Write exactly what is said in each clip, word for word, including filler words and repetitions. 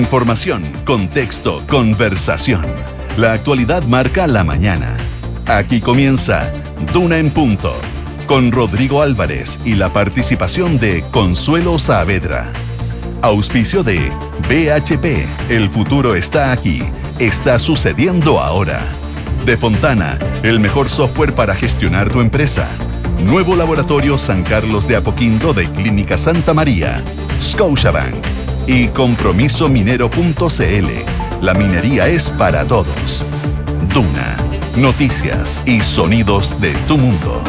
Información, contexto, conversación. La actualidad marca la mañana. Aquí comienza Duna en Punto, con Rodrigo Álvarez y la participación de Consuelo Saavedra. Auspicio de B H P, el futuro está aquí, está sucediendo ahora. De Fontana, el mejor software para gestionar tu empresa. Nuevo Laboratorio San Carlos de Apoquindo de Clínica Santa María. Scotiabank y Compromiso Minero punto c l. La minería es para todos. Duna, noticias y sonidos de tu mundo.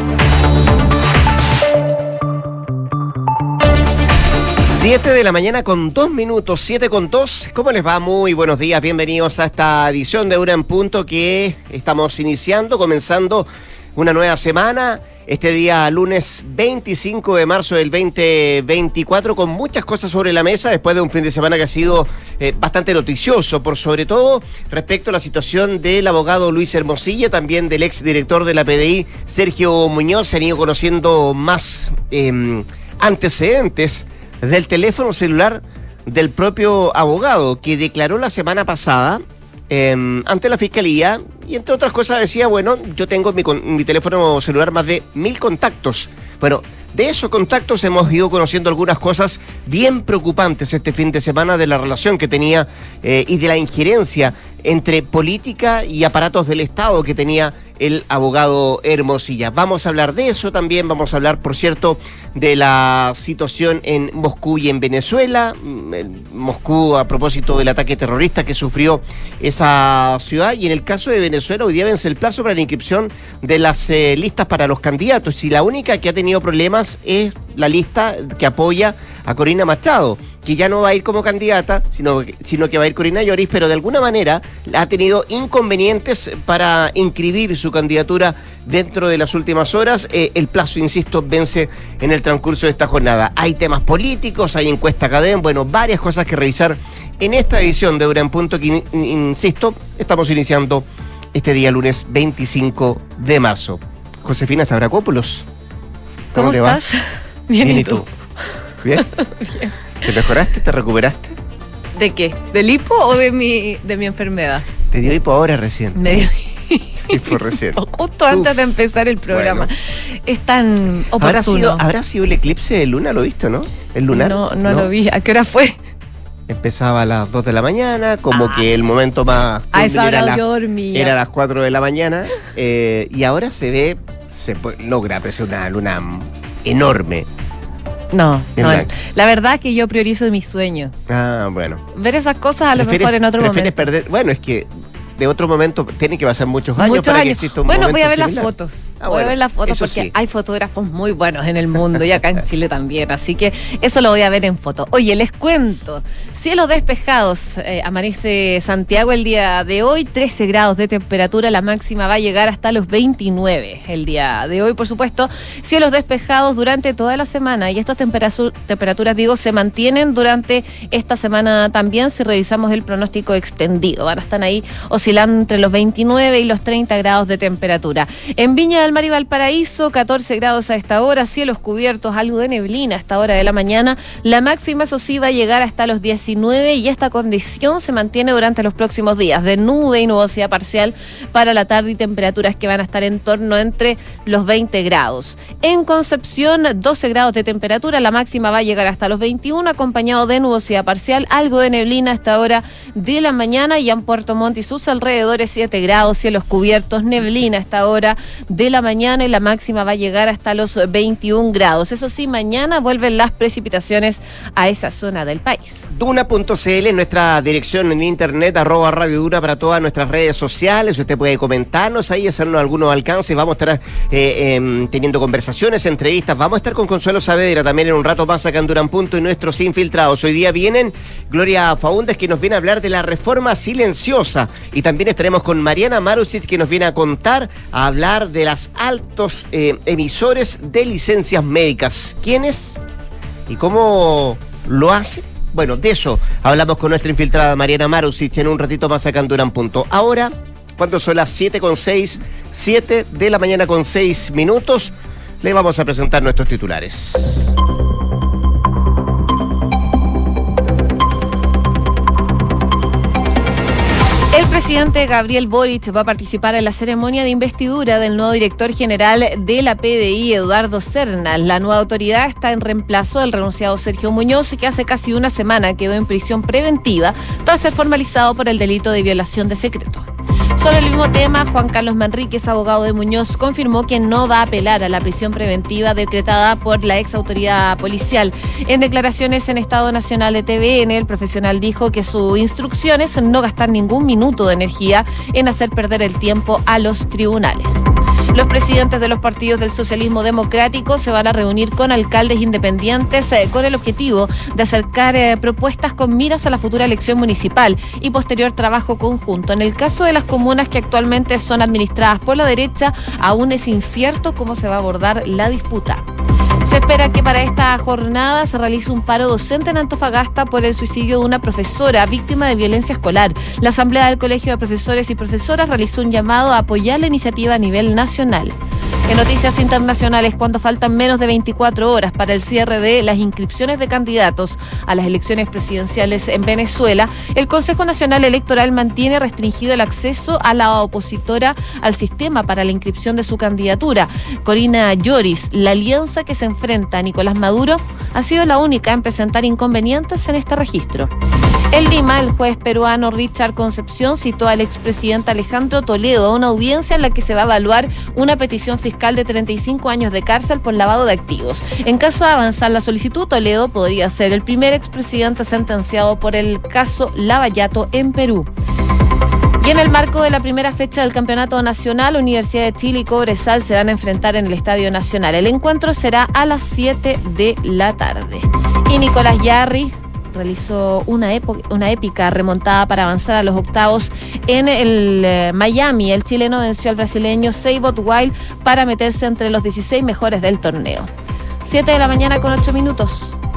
siete de la mañana con dos minutos, siete con dos. ¿Cómo les va? Muy buenos días, bienvenidos a esta edición de Duna en Punto que estamos iniciando, comenzando una nueva semana. Este día lunes veinticinco de marzo del veinte veinticuatro, con muchas cosas sobre la mesa después de un fin de semana que ha sido eh, bastante noticioso, por sobre todo respecto a la situación del abogado Luis Hermosilla, también del ex director de la P D I, Sergio Muñoz. Se han ido conociendo más eh, antecedentes del teléfono celular del propio abogado, que declaró la semana pasada eh, ante la Fiscalía, y entre otras cosas decía, bueno, yo tengo en mi, en mi teléfono celular más de mil contactos. Bueno, de esos contactos hemos ido conociendo algunas cosas bien preocupantes este fin de semana de la relación que tenía eh, y de la injerencia entre política y aparatos del Estado que tenía el abogado Hermosilla. Vamos a hablar de eso también, vamos a hablar, por cierto, de la situación en Moscú y en Venezuela. En Moscú, a propósito del ataque terrorista que sufrió esa ciudad, y en el caso de Venezuela, hoy día vence el plazo para la inscripción de las eh, listas para los candidatos, y la única que ha tenido problemas es la lista que apoya a Corina Machado, que ya no va a ir como candidata, sino, sino que va a ir Corina Lloris, pero de alguna manera ha tenido inconvenientes para inscribir su candidatura dentro de las últimas horas. Eh, el plazo, insisto, vence en el transcurso de esta jornada. Hay temas políticos, hay encuesta Cadem, bueno, varias cosas que revisar en esta edición de Dura en Punto, que, insisto, estamos iniciando este día lunes veinticinco de marzo. Josefina Stavrakopoulos, ¿cómo, ¿cómo estás? Bien, Bien, ¿y tú? ¿Bien? Bien. ¿Te mejoraste? ¿Te recuperaste? ¿De qué? ¿Del hipo o de mi, de mi enfermedad? Te dio hipo ahora recién. Me dio hipo recién. Justo antes Uf, de empezar el programa. Bueno. Es tan oportuno. ¿Habrá sido, ¿Habrá sido el eclipse de luna? ¿Lo viste, no? ¿El lunar? No, no, no lo vi. ¿A qué hora fue? Empezaba a las dos de la mañana, como ah, que el momento más... A esa hora la, yo dormía. Era a las cuatro de la mañana, eh, y ahora se ve, se logra apreciar una luna enorme. No, no, la verdad es que yo priorizo mi sueño. Ah, bueno. Ver esas cosas a lo mejor en otro momento. Perder, bueno, es que de otro momento tiene que pasar muchos años muchos para años. que exista un bueno, momento voy a ver similar. las fotos. Ah, voy bueno, a ver las fotos porque sí. hay fotógrafos muy buenos en el mundo y acá en Chile también, así que eso lo voy a ver en foto. Oye, les cuento, cielos despejados, eh, amanece Santiago el día de hoy, trece grados de temperatura, la máxima va a llegar hasta los veintinueve el día de hoy, por supuesto, cielos despejados durante toda la semana, y estas temperatura, temperaturas, digo, se mantienen durante esta semana también si revisamos el pronóstico extendido, van a estar ahí oscilando entre los veintinueve y los treinta grados de temperatura. En Viña del Mar y Valparaíso, catorce grados a esta hora, cielos cubiertos, algo de neblina a esta hora de la mañana. La máxima, eso sí, va a llegar hasta los diecinueve, y esta condición se mantiene durante los próximos días, de nube y nubosidad parcial para la tarde, y temperaturas que van a estar en torno entre los veinte grados. En Concepción, doce grados de temperatura, la máxima va a llegar hasta los veintiuno, acompañado de nubosidad parcial, algo de neblina a esta hora de la mañana, y en Puerto Montt y sus alrededores, siete grados, cielos cubiertos, neblina a esta hora de la mañana, y la máxima va a llegar hasta los veintiún grados. Eso sí, mañana vuelven las precipitaciones a esa zona del país. Duna punto c l, nuestra dirección en internet, arroba Radio Duna para todas nuestras redes sociales. Usted puede comentarnos ahí, hacernos algunos alcances. Vamos a estar eh, eh, teniendo conversaciones, entrevistas. Vamos a estar con Consuelo Saavedra también en un rato más acá en Dura en Punto, y nuestros infiltrados. Hoy día vienen Gloria Faúndez, que nos viene a hablar de la reforma silenciosa, y también estaremos con Mariana Marusic, que nos viene a contar, a hablar de las altos eh, emisores de licencias médicas. ¿Quiénes y cómo lo hace? Bueno, de eso hablamos con nuestra infiltrada Mariana Marusic en un ratito más acá en Dura en Punto. Ahora, cuando son las siete con seis, siete de la mañana con seis minutos, le vamos a presentar nuestros titulares. Duna. El presidente Gabriel Boric va a participar en la ceremonia de investidura del nuevo director general de la P D I, Eduardo Serna. La nueva autoridad está en reemplazo del renunciado Sergio Muñoz, que hace casi una semana quedó en prisión preventiva tras ser formalizado por el delito de violación de secreto. Sobre el mismo tema, Juan Carlos Manríquez, abogado de Muñoz, confirmó que no va a apelar a la prisión preventiva decretada por la ex autoridad policial. En declaraciones en Estado Nacional de T V N, el profesional dijo que su instrucción es no gastar ningún minuto de energía en hacer perder el tiempo a los tribunales. Los presidentes de los partidos del socialismo democrático se van a reunir con alcaldes independientes eh, con el objetivo de acercar eh, propuestas con miras a la futura elección municipal y posterior trabajo conjunto. En el caso de las comunas que actualmente son administradas por la derecha, aún es incierto cómo se va a abordar la disputa. Se espera que para esta jornada se realice un paro docente en Antofagasta por el suicidio de una profesora víctima de violencia escolar. La Asamblea del Colegio de Profesores y Profesoras realizó un llamado a apoyar la iniciativa a nivel nacional. En noticias internacionales, cuando faltan menos de veinticuatro horas para el cierre de las inscripciones de candidatos a las elecciones presidenciales en Venezuela, el Consejo Nacional Electoral mantiene restringido el acceso a la opositora al sistema para la inscripción de su candidatura. Corina Lloris, la alianza que se enfrenta a Nicolás Maduro, ha sido la única en presentar inconvenientes en este registro. En Lima, el juez peruano Richard Concepción citó al expresidente Alejandro Toledo a una audiencia en la que se va a evaluar una petición fiscal de treinta y cinco años de cárcel por lavado de activos. En caso de avanzar la solicitud, Toledo podría ser el primer expresidente sentenciado por el caso Lavallato en Perú. Y en el marco de la primera fecha del Campeonato Nacional, Universidad de Chile y Cobresal se van a enfrentar en el Estadio Nacional. El encuentro será a las siete de la tarde. Y Nicolás Yarri realizó una, época, una épica remontada para avanzar a los octavos en el eh, Miami. El chileno venció al brasileño Seibot Wild para meterse entre los dieciséis mejores del torneo. siete de la mañana con ocho minutos.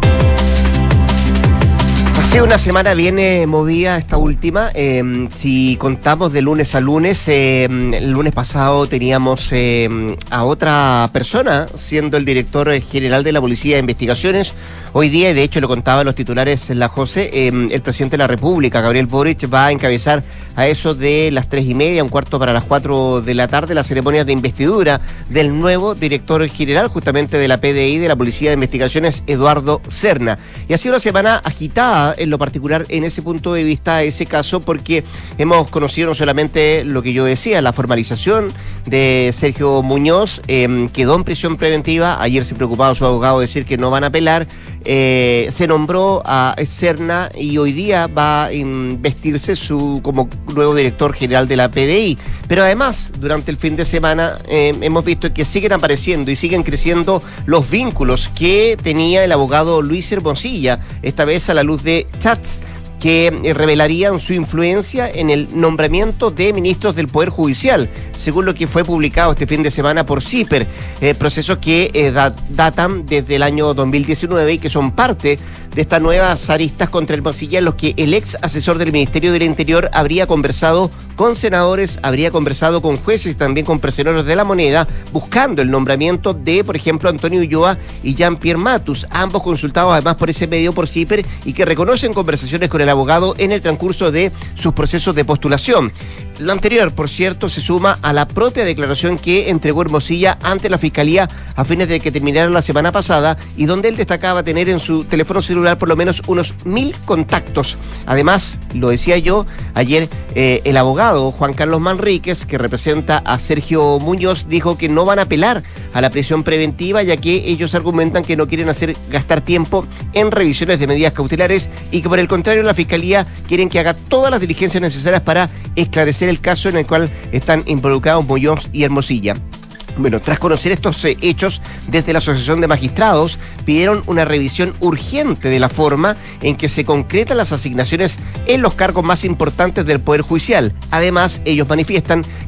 Ha sido una semana bien eh, movida esta última. Eh, si contamos de lunes a lunes, eh, el lunes pasado teníamos eh, a otra persona siendo el director general de la Policía de Investigaciones. Hoy día, y de hecho lo contaba los titulares La José, eh, el presidente de la República, Gabriel Boric, va a encabezar a eso de las tres y media, un cuarto para las cuatro de la tarde, las ceremonias de investidura del nuevo director general justamente de la P D I, de la Policía de Investigaciones, Eduardo Serna. Y ha sido una semana agitada en lo particular en ese punto de vista, ese caso, porque hemos conocido no solamente lo que yo decía, la formalización de Sergio Muñoz, eh, quedó en prisión preventiva. Ayer se preocupaba su abogado de decir que no van a apelar. Eh, se nombró a Serna y hoy día va a investirse su como nuevo director general de la P D I. Pero además, durante el fin de semana eh, hemos visto que siguen apareciendo y siguen creciendo los vínculos que tenía el abogado Luis Hermosilla, esta vez a la luz de chats que revelarían su influencia en el nombramiento de ministros del Poder Judicial, según lo que fue publicado este fin de semana por CIPER, eh, procesos que eh, da, datan desde el año dos mil diecinueve y que son parte de estas nuevas aristas contra Hermosilla, en los que el ex asesor del Ministerio del Interior habría conversado con senadores, habría conversado con jueces y también con personeros de la moneda, buscando el nombramiento de, por ejemplo, Antonio Ulloa y Jean-Pierre Matus, ambos consultados además por ese medio, por CIPER, y que reconocen conversaciones con el abogado en el transcurso de sus procesos de postulación. Lo anterior, por cierto, se suma a la propia declaración que entregó Hermosilla ante la Fiscalía a fines de que terminara la semana pasada, y donde él destacaba tener en su teléfono celular por lo menos unos mil contactos. Además, lo decía yo ayer, eh, el abogado Juan Carlos Manríquez, que representa a Sergio Muñoz, dijo que no van a apelar a la prisión preventiva, ya que ellos argumentan que no quieren hacer gastar tiempo en revisiones de medidas cautelares y que por el contrario la Fiscalía quieren que haga todas las diligencias necesarias para esclarecer el caso en el cual están involucrados Muñoz y Hermosilla. Bueno, tras conocer estos eh, hechos, desde la Asociación de Magistrados pidieron una revisión urgente de la forma en que se concretan las asignaciones en los cargos más importantes del Poder Judicial. Además, ellos manifiestan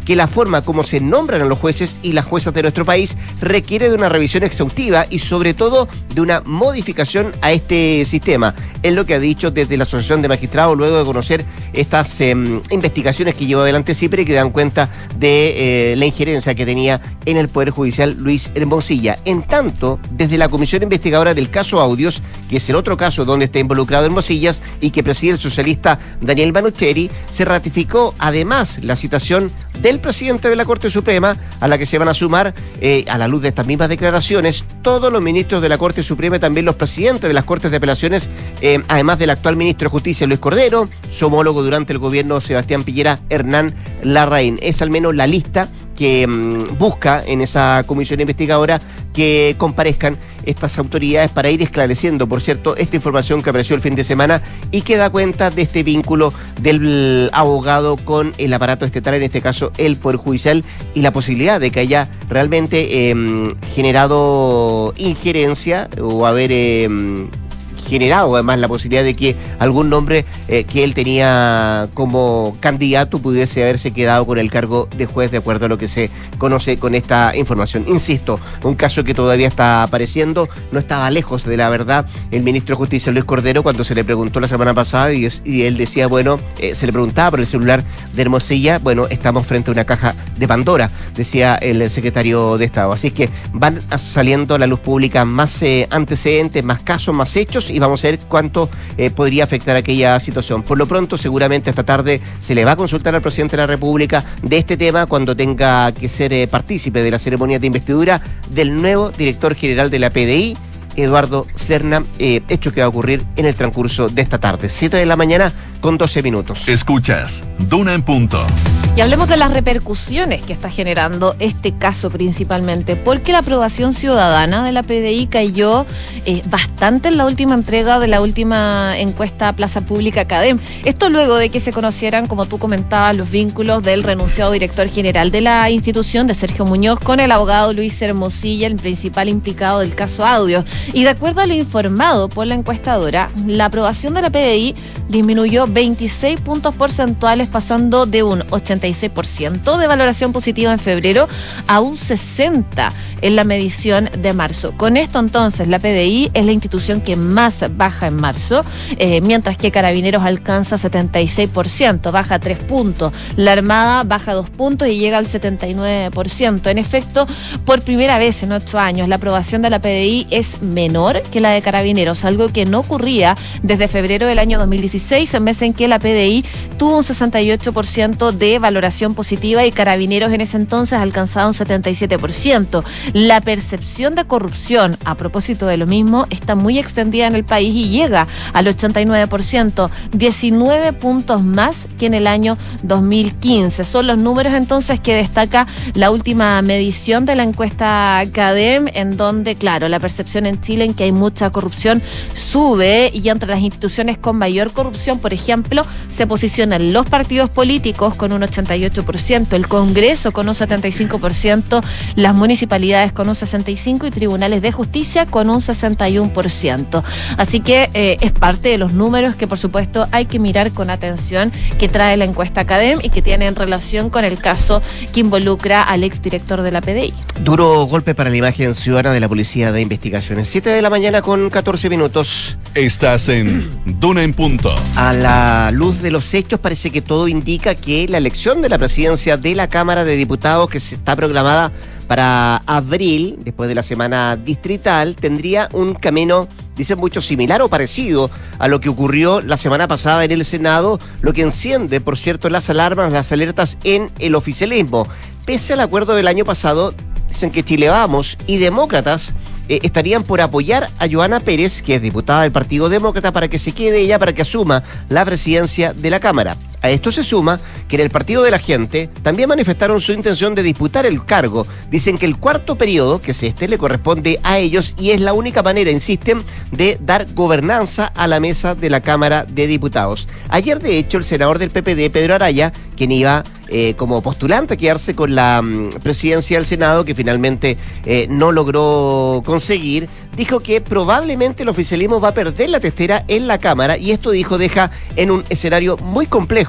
que la forma como se nombran a los jueces y las juezas de nuestro país requiere de una revisión exhaustiva y sobre todo de una modificación a este sistema. Es lo que ha dicho desde la Asociación de Magistrados luego de conocer estas eh, investigaciones que llevó adelante CIPRE y que dan cuenta de eh, la injerencia que tenía en el Poder Judicial Luis Hermosilla. En tanto, desde la Comisión Investigadora del caso Audios, que es el otro caso donde está involucrado Hermosillas y que preside el socialista Daniel Manucheri, se ratificó además la citación del presidente de la Corte Suprema, a la que se van a sumar, eh, a la luz de estas mismas declaraciones, todos los ministros de la Corte Suprema y también los presidentes de las Cortes de Apelaciones, eh, además del actual ministro de Justicia Luis Cordero, su homólogo durante el gobierno Sebastián Piñera, Hernán Larraín. Es al menos la lista que mmm, busca en esa comisión investigadora que comparezcan estas autoridades para ir esclareciendo, por cierto, esta información que apareció el fin de semana y que da cuenta de este vínculo del abogado con el aparato estatal, en este caso el Poder Judicial, y la posibilidad de que haya realmente eh, generado injerencia o haber eh, generado además la posibilidad de que algún nombre eh, que él tenía como candidato pudiese haberse quedado con el cargo de juez, de acuerdo a lo que se conoce con esta información. Insisto, un caso que todavía está apareciendo, no estaba lejos de la verdad el ministro de Justicia Luis Cordero cuando se le preguntó la semana pasada y, es, y él decía, bueno, eh, se le preguntaba por el celular de Hermosilla, bueno, estamos frente a una caja de Pandora, decía el secretario de Estado. Así es que van saliendo a la luz pública más eh, antecedentes, más casos, más hechos, y vamos a ver cuánto eh, podría afectar aquella situación. Por lo pronto, seguramente esta tarde se le va a consultar al presidente de la República de este tema cuando tenga que ser eh, partícipe de la ceremonia de investidura del nuevo director general de la P D I, Eduardo Serna, eh, hecho que va a ocurrir en el transcurso de esta tarde, siete de la mañana con doce minutos. Escuchas Duna en Punto. Y hablemos de las repercusiones que está generando este caso principalmente, porque la aprobación ciudadana de la P D I cayó eh, bastante en la última entrega de la última encuesta Plaza Pública CADEM. Esto luego de que se conocieran, como tú comentabas, los vínculos del renunciado director general de la institución, de Sergio Muñoz, con el abogado Luis Hermosilla, el principal implicado del caso Audios. Y de acuerdo a lo informado por la encuestadora, la aprobación de la P D I disminuyó veintiséis puntos porcentuales, pasando de un ochenta y seis por ciento de valoración positiva en febrero a un sesenta por ciento en la medición de marzo. Con esto, entonces, la P D I es la institución que más baja en marzo, eh, mientras que Carabineros alcanza setenta y seis por ciento, baja tres puntos. La Armada baja dos puntos y llega al setenta y nueve por ciento. En efecto, por primera vez en ocho años, la aprobación de la P D I es menor que la de Carabineros, algo que no ocurría desde febrero del año dos mil dieciséis, mes en que la P D I tuvo un sesenta y ocho por ciento de valoración positiva y Carabineros en ese entonces alcanzaba un setenta y siete por ciento. La percepción de corrupción, a propósito de lo mismo, está muy extendida en el país y llega al ochenta y nueve por ciento, diecinueve puntos más que en el año dos mil quince. Son los números entonces que destaca la última medición de la encuesta CADEM, en donde, claro, la percepción en Chile en que hay mucha corrupción sube, y entre las instituciones con mayor corrupción, por ejemplo, se posicionan los partidos políticos con un ochenta y ocho por ciento, el Congreso con un setenta y cinco por ciento, las municipalidades con un sesenta y cinco por ciento y tribunales de justicia con un sesenta y uno por ciento. Así que eh, es parte de los números que, por supuesto, hay que mirar con atención, que trae la encuesta CADEM y que tiene en relación con el caso que involucra al exdirector de la P D I. Duro golpe para la imagen ciudadana de la Policía de Investigaciones. siete de la mañana con catorce minutos. Estás en Duna en Punto. A la luz de los hechos, parece que todo indica que la elección de la presidencia de la Cámara de Diputados, que se está programada para abril, después de la semana distrital, tendría un camino, dicen muchos, similar o parecido a lo que ocurrió la semana pasada en el Senado, lo que enciende, por cierto, las alarmas, las alertas en el oficialismo. Pese al acuerdo del año pasado, dicen que Chile Vamos y demócratas eh, estarían por apoyar a Joana Pérez, que es diputada del Partido Demócrata, para que se quede ella, para que asuma la presidencia de la Cámara. A esto se suma que en el Partido de la Gente también manifestaron su intención de disputar el cargo. Dicen que el cuarto periodo, que es este, le corresponde a ellos y es la única manera, insisten, de dar gobernanza a la mesa de la Cámara de Diputados. Ayer, de hecho, el senador del P P D, Pedro Araya, quien iba eh, como postulante a quedarse con la um, presidencia del Senado, que finalmente eh, no logró conseguir, dijo que probablemente el oficialismo va a perder la testera en la Cámara, y esto, dijo, deja en un escenario muy complejo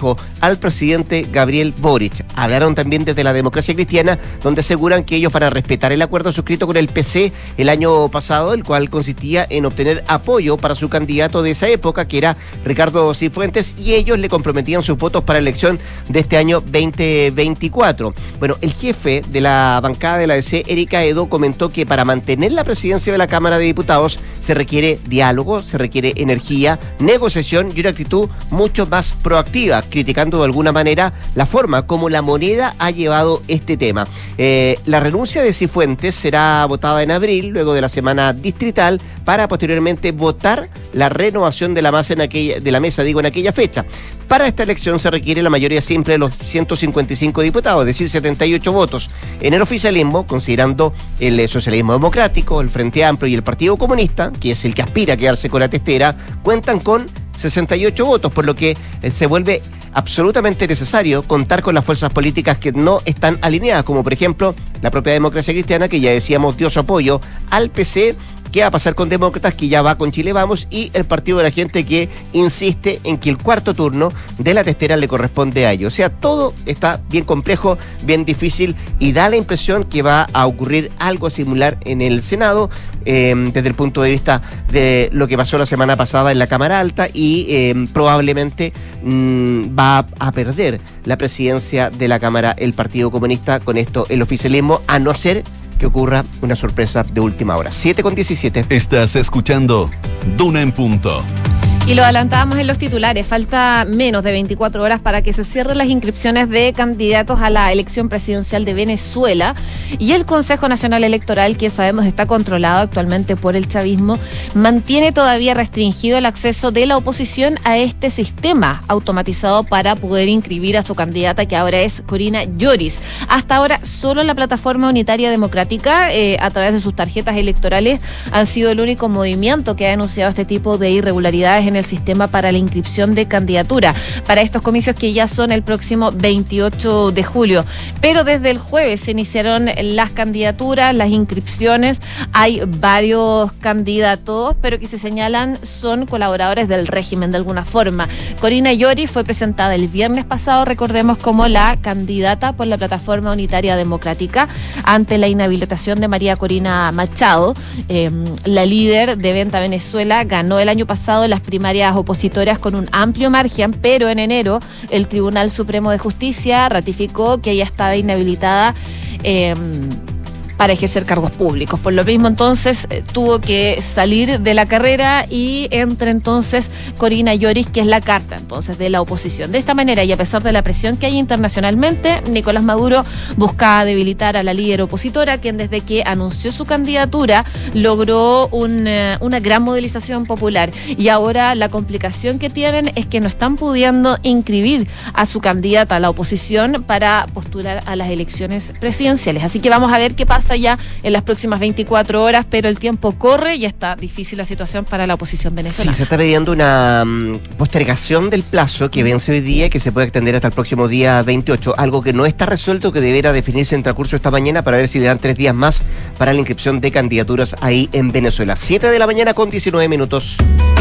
complejo al presidente Gabriel Boric. Hablaron también desde la Democracia Cristiana, donde aseguran que ellos van a respetar el acuerdo suscrito con el P C el año pasado, el cual consistía en obtener apoyo para su candidato de esa época, que era Ricardo Cifuentes, y ellos le comprometían sus votos para la elección de este año veinte veinticuatro. Bueno, el jefe de la bancada de la D C, Erika Edo, comentó que para mantener la presidencia de la Cámara de Diputados se requiere diálogo, se requiere energía, negociación y una actitud mucho más proactiva, criticando de alguna manera la forma como la moneda ha llevado este tema. Eh, la renuncia de Cifuentes será votada en abril, luego de la semana distrital, para posteriormente votar la renovación de la masa en aquella, de la mesa, digo, en aquella fecha. Para esta elección se requiere la mayoría simple de los ciento cincuenta y cinco diputados, es decir, setenta y ocho votos. En el oficialismo, considerando el socialismo democrático, el Frente Amplio y el Partido Comunista, que es el que aspira a quedarse con la testera, cuentan con sesenta y ocho votos, por lo que eh, se vuelve absolutamente necesario contar con las fuerzas políticas que no están alineadas, como por ejemplo la propia Democracia Cristiana, que ya decíamos dio su apoyo al P C. ¿Qué va a pasar con Demócratas, que ya va con Chile Vamos? Y el Partido de la Gente, que insiste en que el cuarto turno de la testera le corresponde a ellos. O sea, todo está bien complejo, bien difícil, y da la impresión que va a ocurrir algo similar en el Senado, eh, desde el punto de vista de lo que pasó la semana pasada en la Cámara Alta, y eh, probablemente mmm, va a perder la presidencia de la Cámara el Partido Comunista, con esto el oficialismo, a no ser que ocurra una sorpresa de última hora. siete con diecisiete. Estás escuchando Duna en Punto. Y lo adelantábamos en los titulares, falta menos de veinticuatro horas para que se cierren las inscripciones de candidatos a la elección presidencial de Venezuela, y el Consejo Nacional Electoral, que sabemos está controlado actualmente por el chavismo, mantiene todavía restringido el acceso de la oposición a este sistema automatizado para poder inscribir a su candidata, que ahora es Corina Lloris. Hasta ahora solo la Plataforma Unitaria Democrática, eh, a través de sus tarjetas electorales, han sido el único movimiento que ha denunciado este tipo de irregularidades en el sistema para la inscripción de candidatura para estos comicios, que ya son el próximo veintiocho de julio. Pero desde el jueves se iniciaron las candidaturas, las inscripciones. Hay varios candidatos, pero que se señalan son colaboradores del régimen de alguna forma. Corina Lloris fue presentada el viernes pasado, recordemos, como la candidata por la Plataforma Unitaria Democrática ante la inhabilitación de María Corina Machado. Eh, la líder de Venta Venezuela ganó el año pasado las primarias opositoras con un amplio margen, pero en enero el Tribunal Supremo de Justicia ratificó que ella estaba inhabilitada eh, para ejercer cargos públicos. Por lo mismo, entonces, eh, tuvo que salir de la carrera, y entra entonces Corina Lloris, que es la carta entonces de la oposición. De esta manera, y a pesar de la presión que hay internacionalmente, Nicolás Maduro busca debilitar a la líder opositora, quien desde que anunció su candidatura logró un, eh, una gran movilización popular, y ahora la complicación que tienen es que no están pudiendo inscribir a su candidata a la oposición para postular a las elecciones presidenciales. Así que vamos a ver qué pasa ya en las próximas veinticuatro horas, pero el tiempo corre y está difícil la situación para la oposición venezolana. Sí, se está pidiendo una um, postergación del plazo que vence hoy día y que se puede extender hasta el próximo día veintiocho, algo que no está resuelto, que deberá definirse en transcurso esta mañana, para ver si le dan tres días más para la inscripción de candidaturas ahí en Venezuela. siete de la mañana con diecinueve minutos.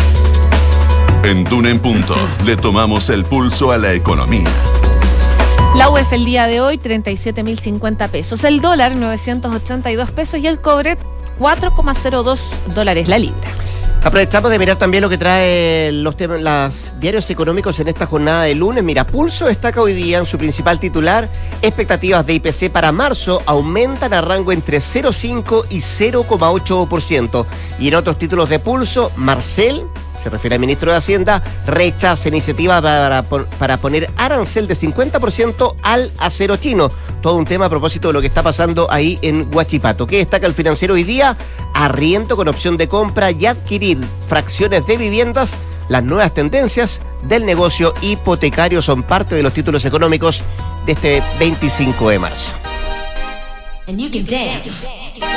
En Duna en Punto le tomamos el pulso a la economía. La U E F el día de hoy, treinta y siete mil cincuenta pesos. El dólar, novecientos ochenta y dos pesos. Y el cobre, cuatro coma cero dos dólares la libra. Aprovechamos de mirar también lo que trae los temas, los diarios económicos en esta jornada de lunes. Mira, Pulso destaca hoy día en su principal titular: expectativas de I P C para marzo aumentan a rango entre cero coma cinco y cero coma ocho por ciento. Y en otros títulos de Pulso, Marcel, se refiere al ministro de Hacienda, rechaza iniciativa para, para poner arancel de cincuenta por ciento al acero chino. Todo un tema a propósito de lo que está pasando ahí en Huachipato. ¿Qué destaca el Financiero hoy día? Arriendo con opción de compra y adquirir fracciones de viviendas. Las nuevas tendencias del negocio hipotecario son parte de los títulos económicos de este veinticinco de marzo. And you can dance.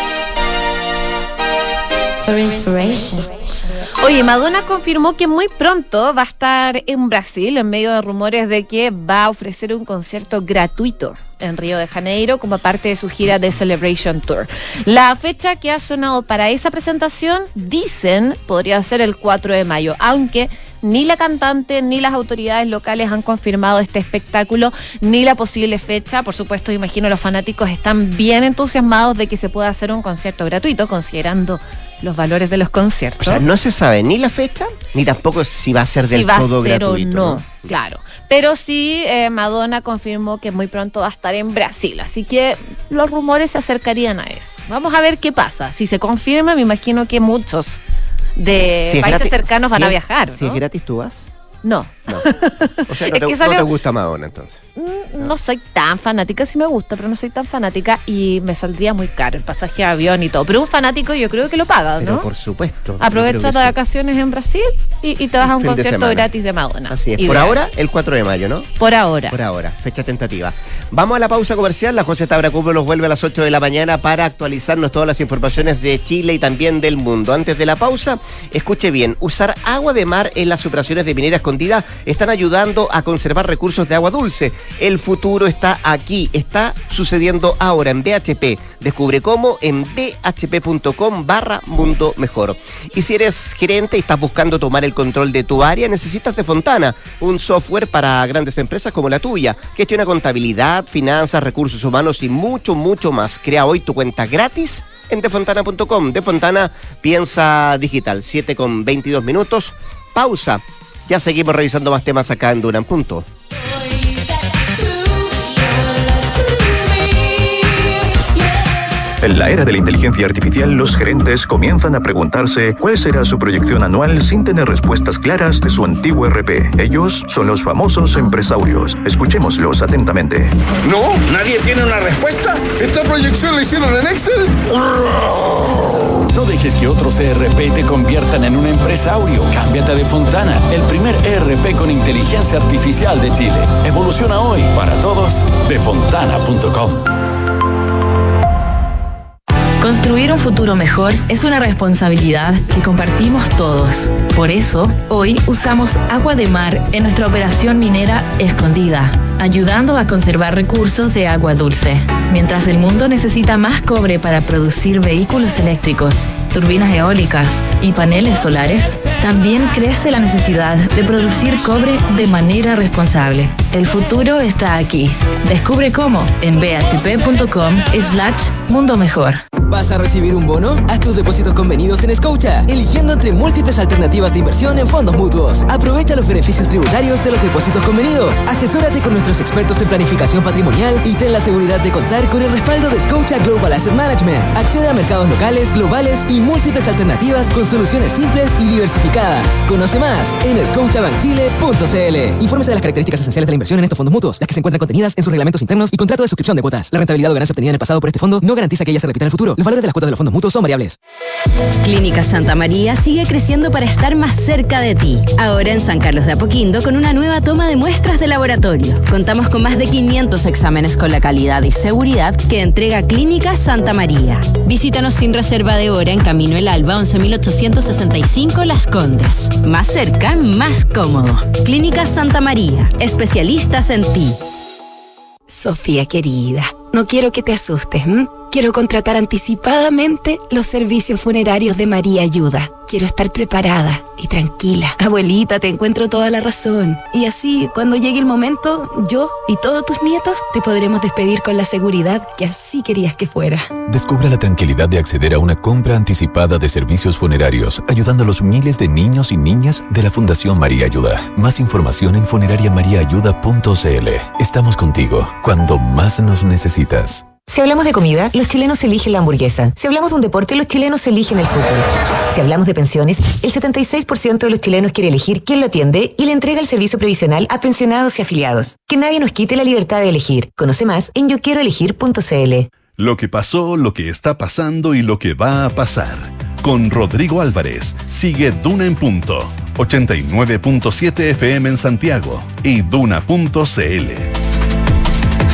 For inspiration. Oye, Madonna confirmó que muy pronto va a estar en Brasil, en medio de rumores de que va a ofrecer un concierto gratuito en Río de Janeiro como parte de su gira de Celebration Tour. La fecha que ha sonado para esa presentación, dicen, podría ser el cuatro de mayo, aunque ni la cantante ni las autoridades locales han confirmado este espectáculo ni la posible fecha. Por supuesto, imagino los fanáticos están bien entusiasmados de que se pueda hacer un concierto gratuito, considerando los valores de los conciertos. O sea, no se sabe ni la fecha, ni tampoco si va a ser del si va todo a ser gratuito. O no, ¿no? Claro. Pero sí, eh, Madonna confirmó que muy pronto va a estar en Brasil, así que los rumores se acercarían a eso. Vamos a ver qué pasa. Si se confirma, me imagino que muchos de si países gratis, cercanos van si a es, viajar, ¿no? Si es gratis, ¿tú vas? No. No. O sea, no, Es te, que no salió- te gusta Madonna, entonces. Mm, No soy tan fanática, sí me gusta, pero no soy tan fanática y me saldría muy caro el pasaje de avión y todo. Pero un fanático yo creo que lo paga, Pero ¿no? por supuesto. Aprovechas yo de creo que sí. vacaciones en Brasil y, y te vas a un Fin de concierto semana. gratis de Madonna. Así es. Ideal. Por ahora, el cuatro de mayo, ¿no? Por ahora. Por ahora, fecha tentativa. Vamos a la pausa comercial. La José Tabracubo los vuelve a las ocho de la mañana para actualizarnos todas las informaciones de Chile y también del mundo. Antes de la pausa, escuche bien, usar agua de mar en las operaciones de minera escondida están ayudando a conservar recursos de agua dulce. El futuro está aquí, está sucediendo ahora en B H P. Descubre cómo en bhp.com barra mundo mejor. Y si eres gerente y estás buscando tomar el control de tu área, necesitas de Fontana, un software para grandes empresas como la tuya. Gestiona contabilidad, finanzas, recursos humanos y mucho, mucho más. Crea hoy tu cuenta gratis en defontana punto com. De Fontana, piensa digital. siete con veintidós minutos. Pausa. Ya seguimos revisando más temas acá en Duna en Punto. En la era de la inteligencia artificial, los gerentes comienzan a preguntarse cuál será su proyección anual sin tener respuestas claras de su antiguo R P. Ellos son los famosos empresarios. Escuchémoslos atentamente. ¿No? ¿Nadie tiene una respuesta? ¿Esta proyección la hicieron en Excel? No dejes que otros E R P te conviertan en un empresario. Cámbiate de Fontana, el primer E R P con inteligencia artificial de Chile. Evoluciona hoy para todos de fontana punto com. Construir un futuro mejor es una responsabilidad que compartimos todos. Por eso, hoy usamos agua de mar en nuestra operación minera Escondida, ayudando a conservar recursos de agua dulce. Mientras el mundo necesita más cobre para producir vehículos eléctricos, turbinas eólicas y paneles solares, también crece la necesidad de producir cobre de manera responsable. El futuro está aquí. Descubre cómo en bhp.com slash mundo mejor. ¿Vas a recibir un bono? Haz tus depósitos convenidos en Scotia, eligiendo entre múltiples alternativas de inversión en fondos mutuos. Aprovecha los beneficios tributarios de los depósitos convenidos. Asesórate con nuestros expertos en planificación patrimonial y ten la seguridad de contar con el respaldo de Scotia Global Asset Management. Accede a mercados locales, globales y múltiples alternativas con soluciones simples y diversificadas. Conoce más en scotiabank chile punto c l. Infórmese de las características esenciales de la inversión en estos fondos mutuos, las que se encuentran contenidas en sus reglamentos internos y contrato de suscripción de cuotas. La rentabilidad o ganancia obtenida en el pasado por este fondo no garantiza que ella se repita en el futuro. Los valores de las cuotas de los fondos mutuos son variables. Clínica Santa María sigue creciendo para estar más cerca de ti. Ahora en San Carlos de Apoquindo con una nueva toma de muestras de laboratorio. Contamos con más de quinientos exámenes con la calidad y seguridad que entrega Clínica Santa María. Visítanos sin reserva de hora en Camino El Alba once mil ochocientos sesenta y cinco Las Condes. Más cerca, más cómodo. Clínica Santa María. Especialistas en ti. Sofía querida, no quiero que te asustes, ¿m? Quiero contratar anticipadamente los servicios funerarios de María Ayuda. Quiero estar preparada y tranquila. Abuelita, te encuentro toda la razón. Y así, cuando llegue el momento, yo y todos tus nietos te podremos despedir con la seguridad que así querías que fuera. Descubra la tranquilidad de acceder a una compra anticipada de servicios funerarios, ayudando a los miles de niños y niñas de la Fundación María Ayuda. Más información en funeraria maría ayuda punto c l. Estamos contigo cuando más nos necesitas. Si hablamos de comida, los chilenos eligen la hamburguesa. Si hablamos de un deporte, los chilenos eligen el fútbol. Si hablamos de pensiones, el setenta y seis por ciento de los chilenos quiere elegir quién lo atiende y le entrega el servicio previsional a pensionados y afiliados. Que nadie nos quite la libertad de elegir. Conoce más en yo quiero elegir punto c l. Lo que pasó, lo que está pasando y lo que va a pasar. Con Rodrigo Álvarez, sigue Duna en Punto, ochenta y nueve punto siete F M en Santiago y duna punto c l.